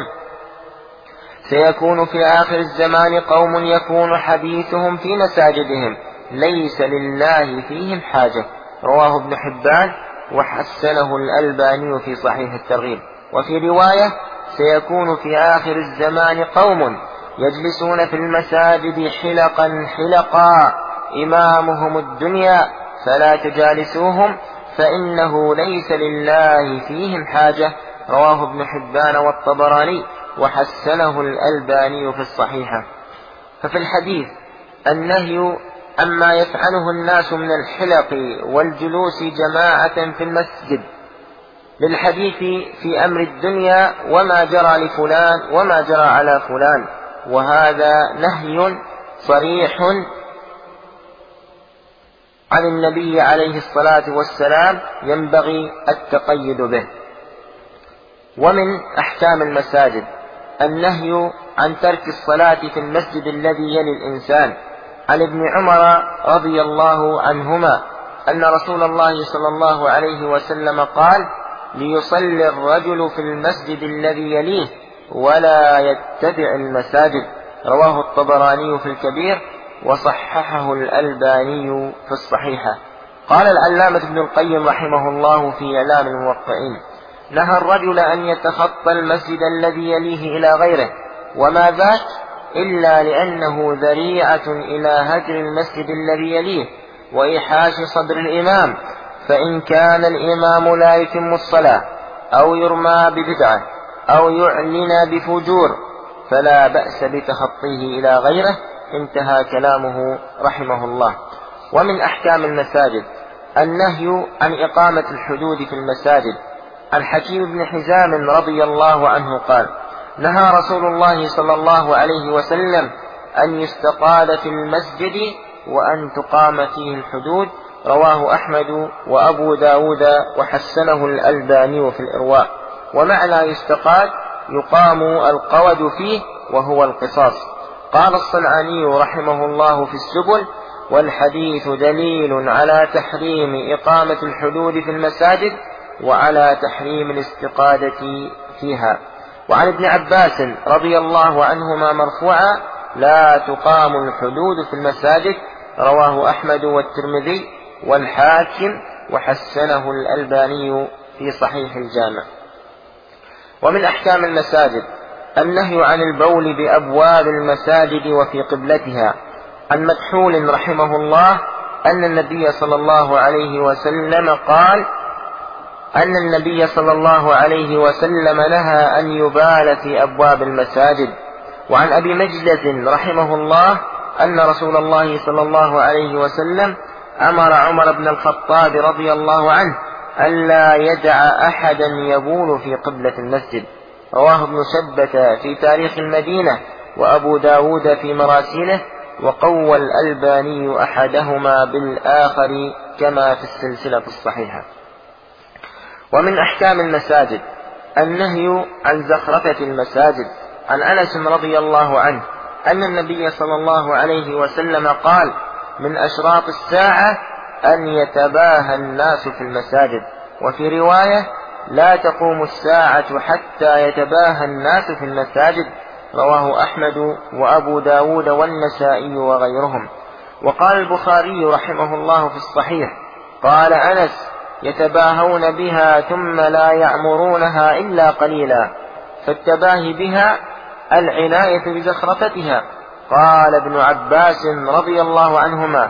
سيكون في آخر الزمان قوم يكون حديثهم في مساجدهم ليس لله فيهم حاجة. رواه ابن حبان وحسنه الألباني في صحيح الترغيب. وفي رواية: سيكون في آخر الزمان قوم يجلسون في المساجد حلقا حلقا إمامهم الدنيا فلا تجالسوهم فإنه ليس لله فيهم حاجة. رواه ابن حبان والطبراني وحسنه الألباني في الصحيحة. ففي الحديث النهي عما يفعله الناس من الحلق والجلوس جماعة في المسجد، للحديث في أمر الدنيا وما جرى لفلان وما جرى على فلان، وهذا نهي صريح عن النبي عليه الصلاة والسلام ينبغي التقيد به. ومن أحكام المساجد النهي عن ترك الصلاة في المسجد الذي يلي الإنسان. عن ابن عمر رضي الله عنهما أن رسول الله صلى الله عليه وسلم قال: ليصلي الرجل في المسجد الذي يليه ولا يتبع المساجد. رواه الطبراني في الكبير وصححه الألباني في الصحيحة. قال العلامة ابن القيم رحمه الله في إعلام الموقعين: نهى الرجل أن يتخطى المسجد الذي يليه إلى غيره، وما ذاك إلا لأنه ذريعة إلى هجر المسجد الذي يليه وإيحاش صدر الإمام، فإن كان الإمام لا يتم الصلاة أو يرمى ببدعة أو يعلن بفجور فلا بأس بتخطيه إلى غيره. انتهى كلامه رحمه الله. ومن أحكام المساجد النهي عن إقامة الحدود في المساجد. عن حكيم بن حزام رضي الله عنه قال: نهى رسول الله صلى الله عليه وسلم أن يستقال في المسجد وأن تقام فيه الحدود. رواه أحمد وأبو داود وحسنه الألباني في الإرواء. ومعنى يستقال يقام القود فيه وهو القصاص. قال الصنعاني رحمه الله في السبل: والحديث دليل على تحريم إقامة الحدود في المساجد وعلى تحريم الاستقادة فيها. وعن ابن عباس رضي الله عنهما مرفوعا: لا تقام الحدود في المساجد. رواه أحمد والترمذي والحاكم وحسنه الألباني في صحيح الجامع. ومن أحكام المساجد النهي عن البول بأبواب المساجد وفي قبلتها. عن مكحول رحمه الله أن النبي صلى الله عليه وسلم قال: أن النبي صلى الله عليه وسلم نهى أن يبال في أبواب المساجد. وعن أبي مجلد رحمه الله أن رسول الله صلى الله عليه وسلم أمر عمر بن الخطاب رضي الله عنه ألا يدع أحدا يبول في قبلة المسجد. رواه ابن شبة في تاريخ المدينة وأبو داود في مراسيله، وقوى الألباني أحدهما بالآخر كما في السلسلة الصحيحة. ومن أحكام المساجد النهي عن زخرفة المساجد. عن أنس رضي الله عنه أن النبي صلى الله عليه وسلم قال: من أشراط الساعة أن يتباهى الناس في المساجد. وفي رواية: لا تقوم الساعة حتى يتباهى الناس في المساجد. رواه أحمد وأبو داود والنسائي وغيرهم. وقال البخاري رحمه الله في الصحيح: قال أنس: يتباهون بها ثم لا يعمرونها إلا قليلا، فالتباهي بها العناية بزخرفتها. قال ابن عباس رضي الله عنهما: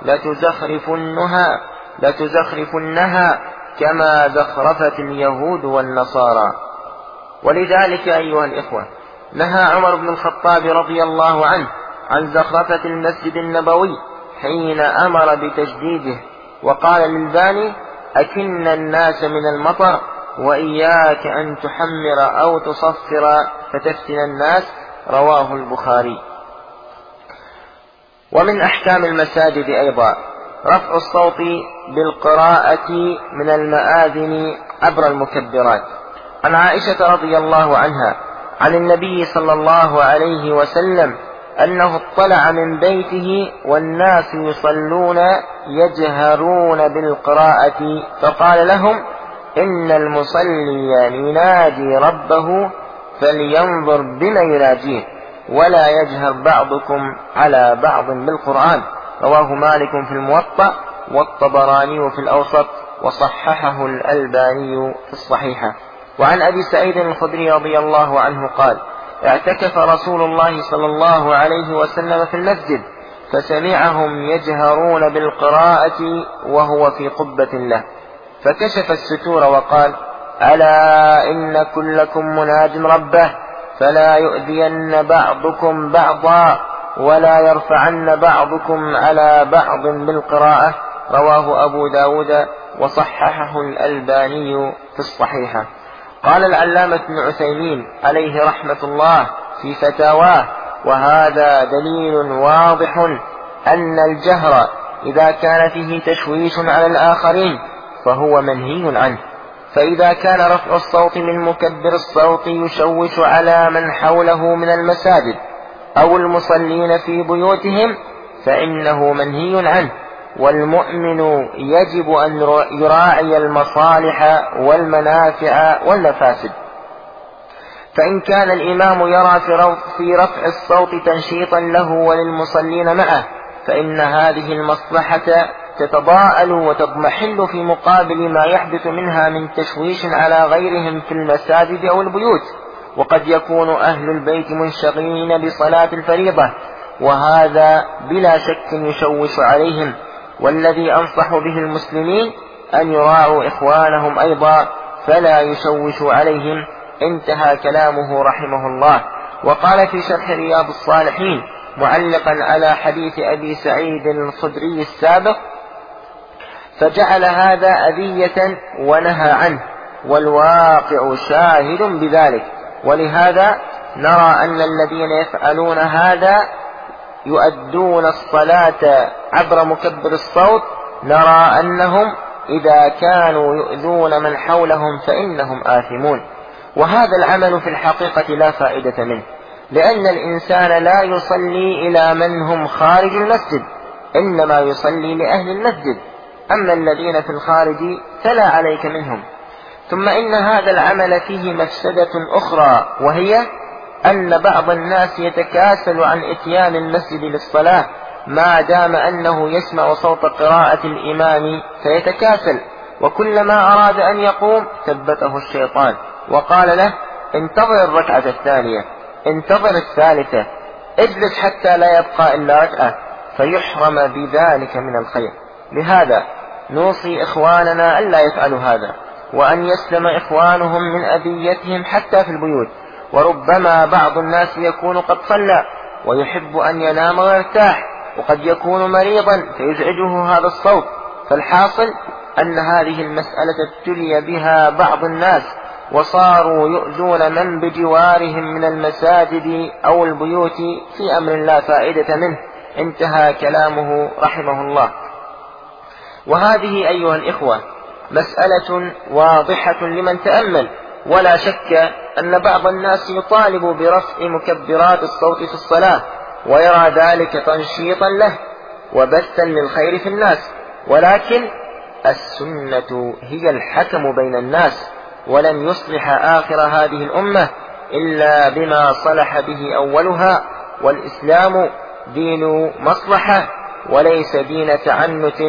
لتزخرفنها كما زخرفت اليهود والنصارى. ولذلك أيها الإخوة نهى عمر بن الخطاب رضي الله عنه عن زخرفة المسجد النبوي حين أمر بتجديده، وقال للباني: أكن الناس من المطر، وإياك أن تحمر أو تصفر فتفتن الناس. رواه البخاري. ومن أحكام المساجد أيضا رفع الصوت بالقراءة من المآذن عبر المكبرات. عن عائشة رضي الله عنها عن النبي صلى الله عليه وسلم أنه اطلع من بيته والناس يصلون يجهرون بالقراءة، فقال لهم: إن المصلي يناجي ربه فلينظر بما يناجيه، ولا يجهر بعضكم على بعض بالقرآن. رواه مالك في الموطأ والطبراني في الأوسط، وصححه الألباني في الصحيحة. وعن أبي سعيد الخدري رضي الله عنه قال: اعتكف رسول الله صلى الله عليه وسلم في المسجد، فسمعهم يجهرون بالقراءة وهو في قبة له، فكشف الستور وقال: ألا إن كلكم مناج ربه، فلا يؤذين بعضكم بعضا، ولا يرفعن بعضكم على بعض بالقراءة. رواه أبو داود وصححه الألباني في الصحيحة. قال العلامة ابن عثيمين عليه رحمة الله في فتاواه: وهذا دليل واضح أن الجهر إذا كان فيه تشويش على الآخرين فهو منهي عنه، فإذا كان رفع الصوت من مكبر الصوت يشوش على من حوله من المساجد أو المصلين في بيوتهم فإنه منهي عنه. والمؤمن يجب أن يراعي المصالح والمنافع والمفاسد. فإن كان الإمام يرى في رفع الصوت تنشيطا له وللمصلين معه، فإن هذه المصلحة تتضاءل وتضمحل في مقابل ما يحدث منها من تشويش على غيرهم في المساجد أو البيوت. وقد يكون أهل البيت منشغلين بصلاة الفريضة، وهذا بلا شك يشوش عليهم. والذي أنصح به المسلمين أن يراعوا إخوانهم أيضا فلا يشوشوا عليهم. انتهى كلامه رحمه الله. وقال في شرح رياض الصالحين معلقا على حديث أبي سعيد الخدري السابق: فجعل هذا أذية ونهى عنه، والواقع شاهد بذلك. ولهذا نرى أن الذين يفعلون هذا يؤدون الصلاة عبر مكبر الصوت، نرى أنهم إذا كانوا يؤذون من حولهم فإنهم آثمون. وهذا العمل في الحقيقة لا فائدة منه، لأن الإنسان لا يصلي إلى من هم خارج المسجد، إنما يصلي لأهل المسجد. أما الذين في الخارج فلا عليك منهم. ثم إن هذا العمل فيه مفسدة أخرى، وهي أن بعض الناس يتكاسل عن إتيان المسجد للصلاة ما دام أنه يسمع صوت قراءة الإمام فيتكاسل، وكلما أراد أن يقوم ثبته الشيطان وقال له: انتظر الركعة الثانية، انتظر الثالثة، اجلس حتى لا يبقى إلا ركعة، فيحرم بذلك من الخير. لهذا نوصي إخواننا ألا يفعلوا هذا، وأن يسلم إخوانهم من أذيتهم حتى في البيوت. وربما بعض الناس يكون قد صلى ويحب أن ينام ويرتاح، وقد يكون مريضا فيزعجه هذا الصوت. فالحاصل أن هذه المسألة ابتلي بها بعض الناس، وصاروا يؤذون من بجوارهم من المساجد أو البيوت في أمر لا فائدة منه. انتهى كلامه رحمه الله. وهذه أيها الإخوة مسألة واضحة لمن تأمل، ولا شك أن بعض الناس يطالب برفع مكبرات الصوت في الصلاة ويرى ذلك تنشيطا له وبثا للخير في الناس، ولكن السنة هي الحكم بين الناس، ولن يصلح آخر هذه الأمة إلا بما صلح به أولها، والإسلام دين مصلحة وليس دين تعنت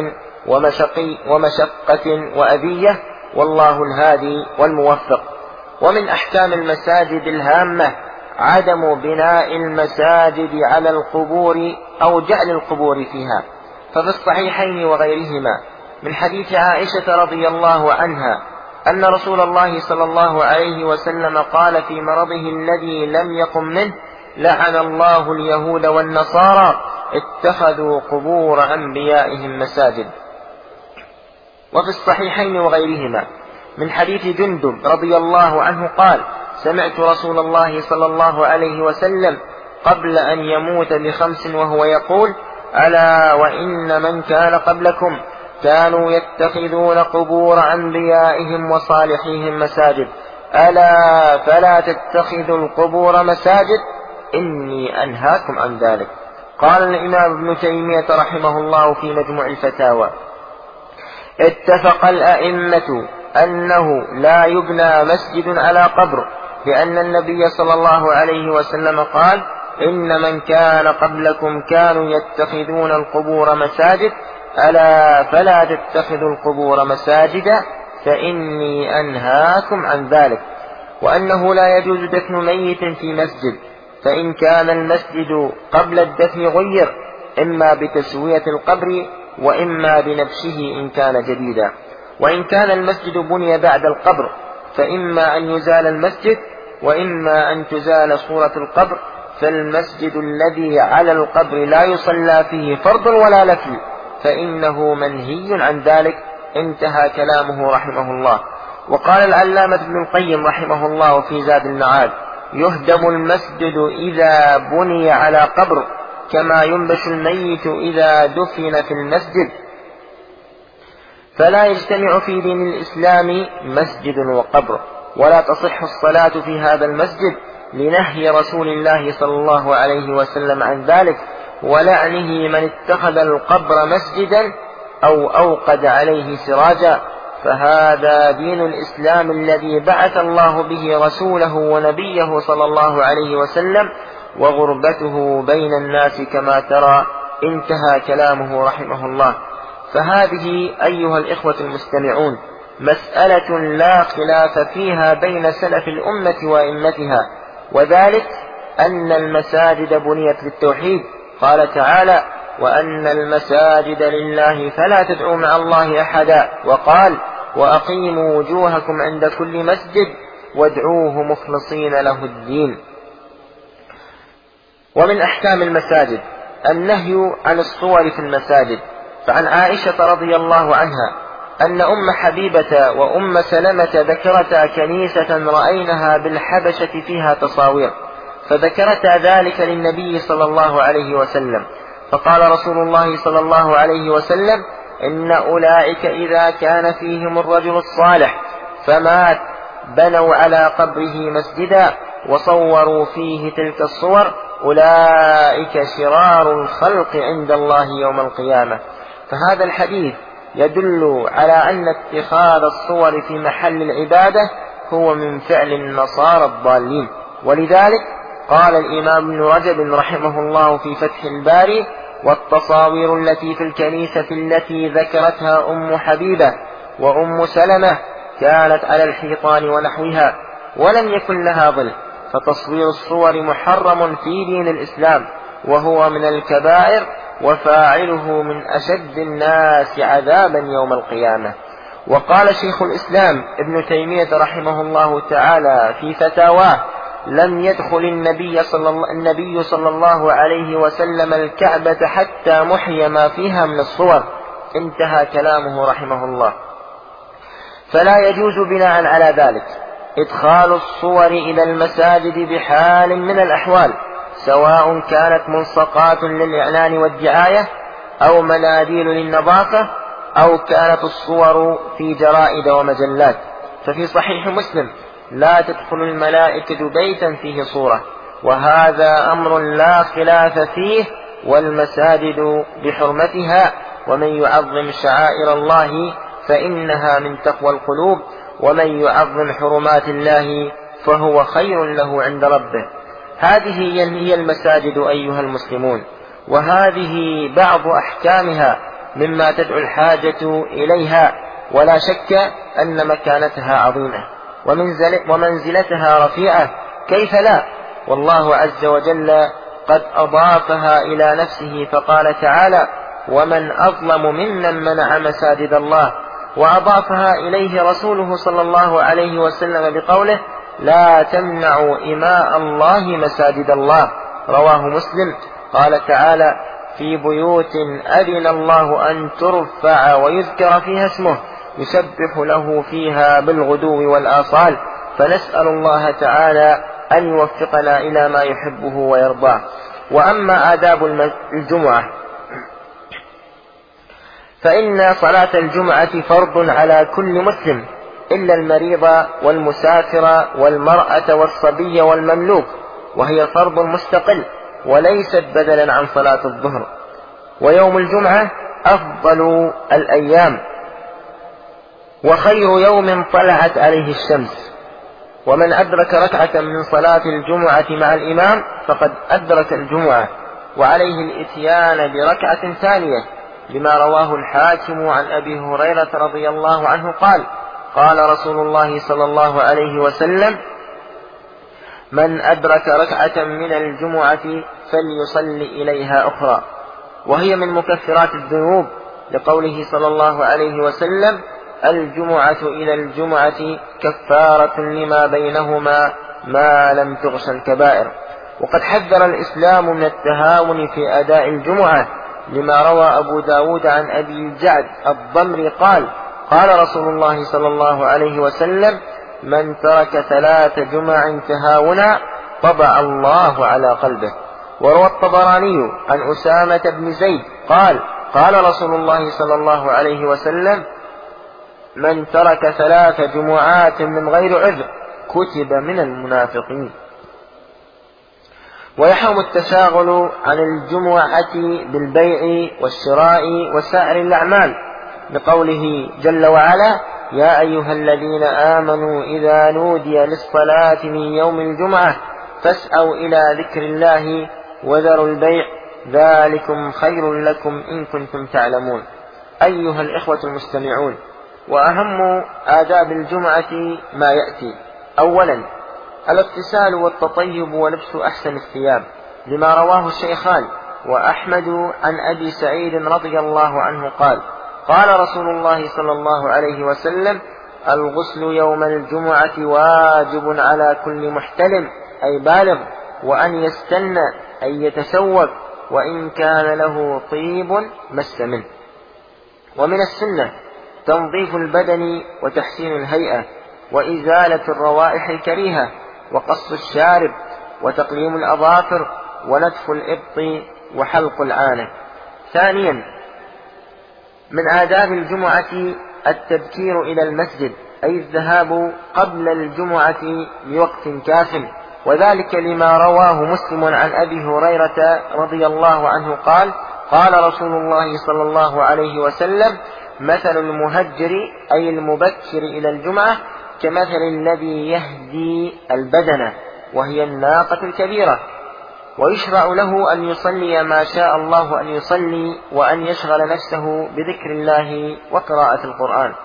ومشقة وأذية، والله الهادي والموفق. ومن أحكام المساجد الهامة عدم بناء المساجد على القبور أو جعل القبور فيها، ففي الصحيحين وغيرهما من حديث عائشة رضي الله عنها أن رسول الله صلى الله عليه وسلم قال في مرضه الذي لم يقم منه: لعن الله اليهود والنصارى اتخذوا قبور أنبيائهم مساجد. وفي الصحيحين وغيرهما من حديث جندب رضي الله عنه قال: سمعت رسول الله صلى الله عليه وسلم قبل أن يموت ب5 وهو يقول: ألا وإن من كان قبلكم كانوا يتخذون قبور أنبيائهم وصالحيهم مساجد، ألا فلا تتخذوا القبور مساجد، إني أنهاكم عن ذلك. قال الإمام ابن تيمية رحمه الله في مجموع الفتاوى: اتفق الأئمة أنه لا يبنى مسجد على قبر، لأن النبي صلى الله عليه وسلم قال: إن من كان قبلكم كانوا يتخذون القبور مساجد، ألا فلا تتخذوا القبور مساجد، فإني أنهاكم عن ذلك. وأنه لا يجوز دفن ميت في مسجد، فإن كان المسجد قبل الدفن غير، إما بتسوية القبر وإما بنبشه إن كان جديدا. وإن كان المسجد بني بعد القبر، فإما أن يزال المسجد وإما أن تزال صورة القبر، فالمسجد الذي على القبر لا يصلى فيه فرض ولا نفل، فإنه منهي عن ذلك. انتهى كلامه رحمه الله. وقال العلامة ابن القيم رحمه الله في زاد المعاد: يهدم المسجد إذا بني على قبر، كما ينبش الميت إذا دفن في المسجد، فلا يجتمع في دين الإسلام مسجد وقبر، ولا تصح الصلاة في هذا المسجد لنهي رسول الله صلى الله عليه وسلم عن ذلك، ولعنه من اتخذ القبر مسجدا أو أوقد عليه سراجا. فهذا دين الإسلام الذي بعث الله به رسوله ونبيه صلى الله عليه وسلم، وغربته بين الناس كما ترى. انتهى كلامه رحمه الله. فهذه أيها الإخوة المستمعون مسألة لا خلاف فيها بين سلف الأمة وأئمتها، وذلك أن المساجد بنيت للتوحيد. قال تعالى: وأن المساجد لله فلا تدعوا مع الله أحدا، وقال: وأقيموا وجوهكم عند كل مسجد وادعوه مخلصين له الدين. ومن أحكام المساجد النهي عن الصور في المساجد. فعن عائشة رضي الله عنها أن أم حبيبة وأم سلمة ذكرتا كنيسة رأينها بالحبشة فيها تصاوير، فذكرتا ذلك للنبي صلى الله عليه وسلم، فقال رسول الله صلى الله عليه وسلم: إن أولئك إذا كان فيهم الرجل الصالح فمات بنوا على قبره مسجدا وصوروا فيه تلك الصور، أولئك شرار الخلق عند الله يوم القيامة. فهذا الحديث يدل على أن اتخاذ الصور في محل العبادة هو من فعل النصارى الضالين. ولذلك قال الإمام ابن رجب رحمه الله في فتح الباري: والتصاوير التي في الكنيسة التي ذكرتها أم حبيبة وأم سلمة كانت على الحيطان ونحوها ولم يكن لها ظل، فتصوير الصور محرم في دين الإسلام، وهو من الكبائر، وفاعله من أشد الناس عذابا يوم القيامة. وقال شيخ الإسلام ابن تيمية رحمه الله تعالى في فتاواه: لم يدخل النبي صلى الله عليه وسلم الكعبة حتى محي ما فيها من الصور. انتهى كلامه رحمه الله. فلا يجوز بناء على ذلك إدخال الصور إلى المساجد بحال من الأحوال، سواء كانت ملصقات للإعلان والدعاية أو مناديل للنظافة، أو كانت الصور في جرائد ومجلات. ففي صحيح مسلم: لا تدخل الملائكة بيتا فيه صورة، وهذا أمر لا خلاف فيه، والمساجد بحرمتها، ومن يعظم شعائر الله فإنها من تقوى القلوب، ومن يعظم حرمات الله فهو خير له عند ربه. هذه هي المساجد أيها المسلمون، وهذه بعض أحكامها مما تدعو الحاجة إليها، ولا شك أن مكانتها عظيمة ومنزلتها رفيعة، كيف لا؟ والله عز وجل قد أضافها إلى نفسه فقال تعالى: ومن أظلم ممن منع مساجد الله، وأضافها إليه رسوله صلى الله عليه وسلم بقوله: لا تمنعوا إماء الله مساجد الله، رواه مسلم. قال تعالى: في بيوت أذن الله أن ترفع ويذكر فيها اسمه يسبح له فيها بالغدو والآصال. فنسأل الله تعالى أن يوفقنا إلى ما يحبه ويرضاه. وأما آداب الجمعة، فإن صلاة الجمعة فرض على كل مسلم إلا المريض والمسافر والمرأة والصبي والمملوك، وهي فرض مستقل وليست بدلا عن صلاة الظهر. ويوم الجمعة أفضل الأيام وخير يوم طلعت عليه الشمس، ومن أدرك ركعة من صلاة الجمعة مع الإمام فقد أدرك الجمعة، وعليه الإتيان بركعة ثانية، لما رواه الحاكم عن أبي هريرة رضي الله عنه قال: قال رسول الله صلى الله عليه وسلم: من أدرك ركعة من الجمعة فليصل إليها أخرى، وهي من مكفرات الذنوب، لقوله صلى الله عليه وسلم: الجمعة إلى الجمعة كفارة لما بينهما ما لم تغش الكبائر. وقد حذر الإسلام من التهاون في أداء الجمعة، لما روى أبو داود عن أبي الجعد الضمري قال: قال رسول الله صلى الله عليه وسلم: من ترك 3 جمع تهاونا طبع الله على قلبه. وروى الطبراني عن أسامة بن زيد قال: قال رسول الله صلى الله عليه وسلم: من ترك 3 جمعات من غير عذر كتب من المنافقين. ويحرم التشاغل عن الجمعة بالبيع والشراء وسائر الأعمال، لقوله جل وعلا: يا أيها الذين آمنوا إذا نودي للصلاة من يوم الجمعة فاسعوا إلى ذكر الله وذروا البيع ذلكم خير لكم إن كنتم تعلمون. أيها الإخوة المستمعون، وأهم آداب الجمعة ما يأتي: أولا الاغتسال والتطيب ولبس أحسن الثياب، لما رواه الشيخان وأحمد عن أبي سعيد رضي الله عنه قال: قال رسول الله صلى الله عليه وسلم: الغسل يوم الجمعة واجب على كل محتلم أي بالغ، وأن يستنى أي يتسوق وإن كان له طيب مس منه. ومن السنة تنظيف البدن وتحسين الهيئة وإزالة الروائح الكريهة وقص الشارب وتقليم الأظافر ونتف الإبط وحلق العانة. ثانيا من آداب الجمعة التبكير إلى المسجد، أي الذهاب قبل الجمعة بوقت كاف، وذلك لما رواه مسلم عن أبي هريرة رضي الله عنه قال: قال رسول الله صلى الله عليه وسلم: مثل المهجر أي المبكر إلى الجمعة كمثل الذي يهدي البدنة وهي الناقة الكبيرة، ويشرع له أن يصلي ما شاء الله أن يصلي، وأن يشغل نفسه بذكر الله وقراءة القرآن.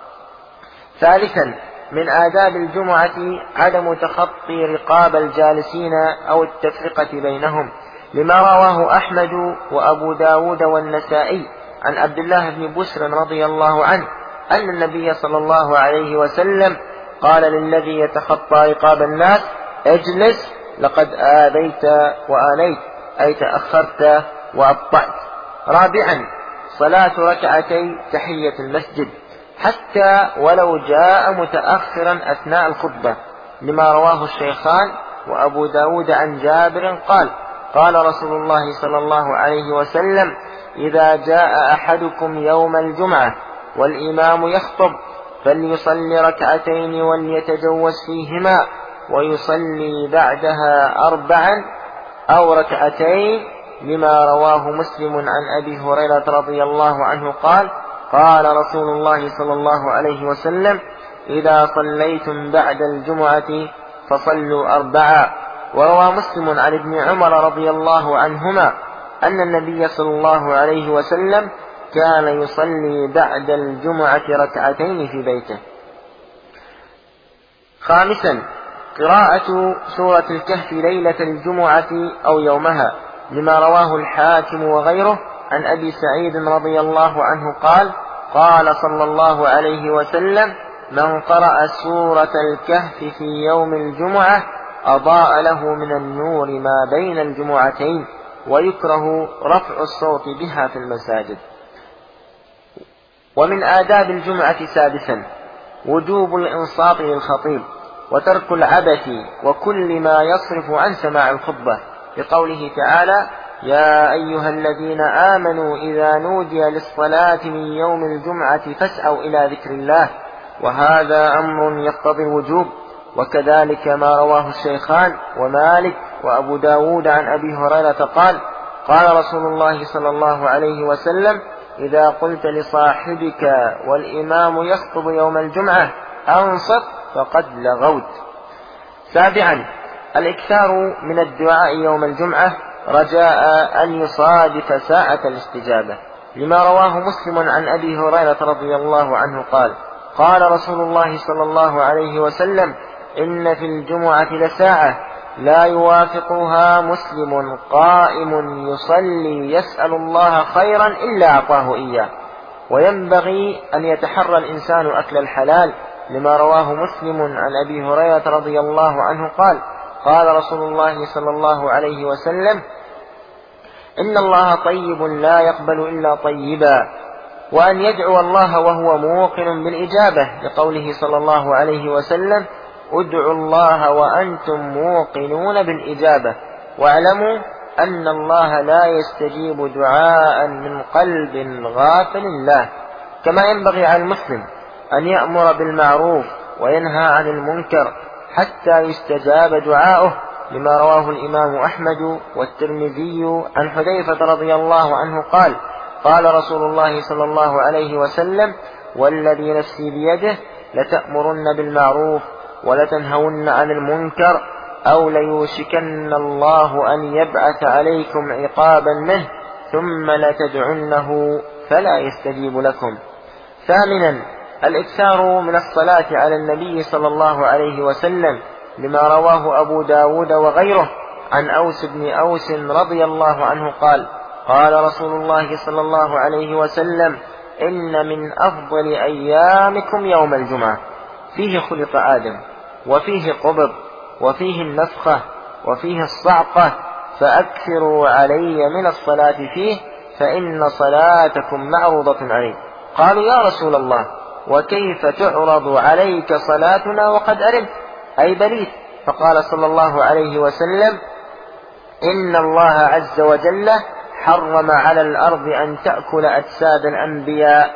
ثالثا من آداب الجمعة عدم تخطي رقاب الجالسين أو التفرقة بينهم، لما رواه أحمد وأبو داود والنسائي عن عبد الله بن بسر رضي الله عنه أن النبي صلى الله عليه وسلم قال للذي يتخطى رقاب الناس: اجلس لقد آذيت وآنيت، أي تأخرت وأبطأت. رابعا صلاة ركعتي تحية المسجد حتى ولو جاء متأخرا أثناء الخطبة، لما رواه الشيخان وأبو داود عن جابر قال: قال رسول الله صلى الله عليه وسلم: إذا جاء أحدكم يوم الجمعة والإمام يخطب فليصلي ركعتين وليتجوز فيهما، ويصلي بعدها 4 أو ركعتين، لما رواه مسلم عن أبي هريرة رضي الله عنه قال: قال رسول الله صلى الله عليه وسلم: إذا صليتم بعد الجمعة فصلوا 4. وروى مسلم عن ابن عمر رضي الله عنهما أن النبي صلى الله عليه وسلم كان يصلي بعد الجمعة 2 في بيته. 5. قراءة سورة الكهف ليلة الجمعة أو يومها، لما رواه الحاكم وغيره عن أبي سعيد رضي الله عنه قال: قال صلى الله عليه وسلم: من قرأ سورة الكهف في يوم الجمعة أضاء له من النور ما بين الجمعتين، ويكره رفع الصوت بها في المساجد. ومن آداب الجمعة 6. وجوب الإنصات للخطيب وترك العبث وكل ما يصرف عن سماع الخطبة، لقوله تعالى: يا أيها الذين آمنوا إذا نودي للصلاة من يوم الجمعة فاسعوا إلى ذكر الله. وهذا أمر يقتضي الوجوب. وكذلك ما رواه الشيخان ومالك وأبو داود عن أبي هريرة قال: قال رسول الله صلى الله عليه وسلم: إذا قلت لصاحبك والإمام يخطب يوم الجمعة أنصت فقد لغوت. 7. الإكثار من الدعاء يوم الجمعة رجاء أن يصادف ساعة الاستجابة، لما رواه مسلم عن أبي هريرة رضي الله عنه قال: قال رسول الله صلى الله عليه وسلم: إن في الجمعة لساعة لا يوافقها مسلم قائم يصلي يسأل الله خيرا إلا أعطاه إياه. وينبغي أن يتحرى الإنسان أكل الحلال، لما رواه مسلم عن أبي هريرة رضي الله عنه قال: قال رسول الله صلى الله عليه وسلم: إن الله طيب لا يقبل إلا طيبا. وأن يدعو الله وهو موقن بالإجابة، لقوله صلى الله عليه وسلم: ادعوا الله وأنتم موقنون بالإجابة، واعلموا أن الله لا يستجيب دعاء من قلب غافل الله. كما ينبغي على المسلم أن يأمر بالمعروف وينهى عن المنكر حتى يستجاب دعاؤه، لما رواه الإمام أحمد والترمذي عن حذيفة رضي الله عنه قال: قال رسول الله صلى الله عليه وسلم: والذي نفسي بيده لتأمرن بالمعروف ولتنهون عن المنكر، أو ليوشكن الله أن يبعث عليكم عقابا منه ثم لتدعنه فلا يستجيب لكم. 8. الإكثار من الصلاة على النبي صلى الله عليه وسلم، لما رواه أبو داود وغيره عن أوس بن أوس رضي الله عنه قال: قال رسول الله صلى الله عليه وسلم: إن من أفضل أيامكم يوم الجمعة، فيه خلق آدم، وفيه قبض، وفيه النفخة، وفيه الصعقة، فأكثروا علي من الصلاة فيه، فإن صلاتكم معروضة علي. قالوا: يا رسول الله، وكيف تعرض عليك صلاتنا وقد أرمت، أي بليت؟ فقال صلى الله عليه وسلم: إن الله عز وجل حرم على الأرض أن تأكل أجساد الأنبياء.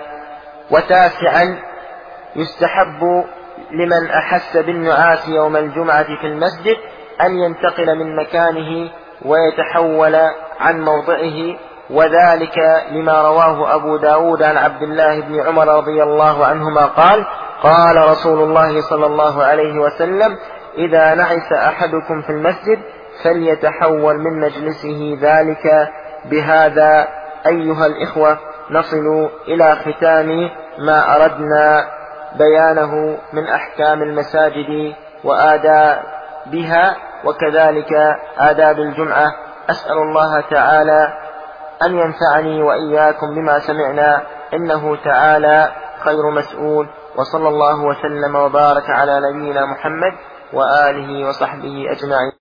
9. يستحب لمن أحس بالنعاس يوم الجمعة في المسجد أن ينتقل من مكانه ويتحول عن موضعه، وذلك لما رواه أبو داود عن عبد الله بن عمر رضي الله عنهما قال: قال رسول الله صلى الله عليه وسلم: إذا نعس أحدكم في المسجد فليتحول من مجلسه. ذلك بهذا أيها الإخوة نصل إلى ختام ما أردنا بيانه من أحكام المساجد وآدابها، وكذلك آداب الجمعة. أسأل الله تعالى أن ينفعني وإياكم بما سمعنا، إنه تعالى خير مسؤول. وصلى الله وسلم وبارك على نبينا محمد وآله وصحبه أجمعين.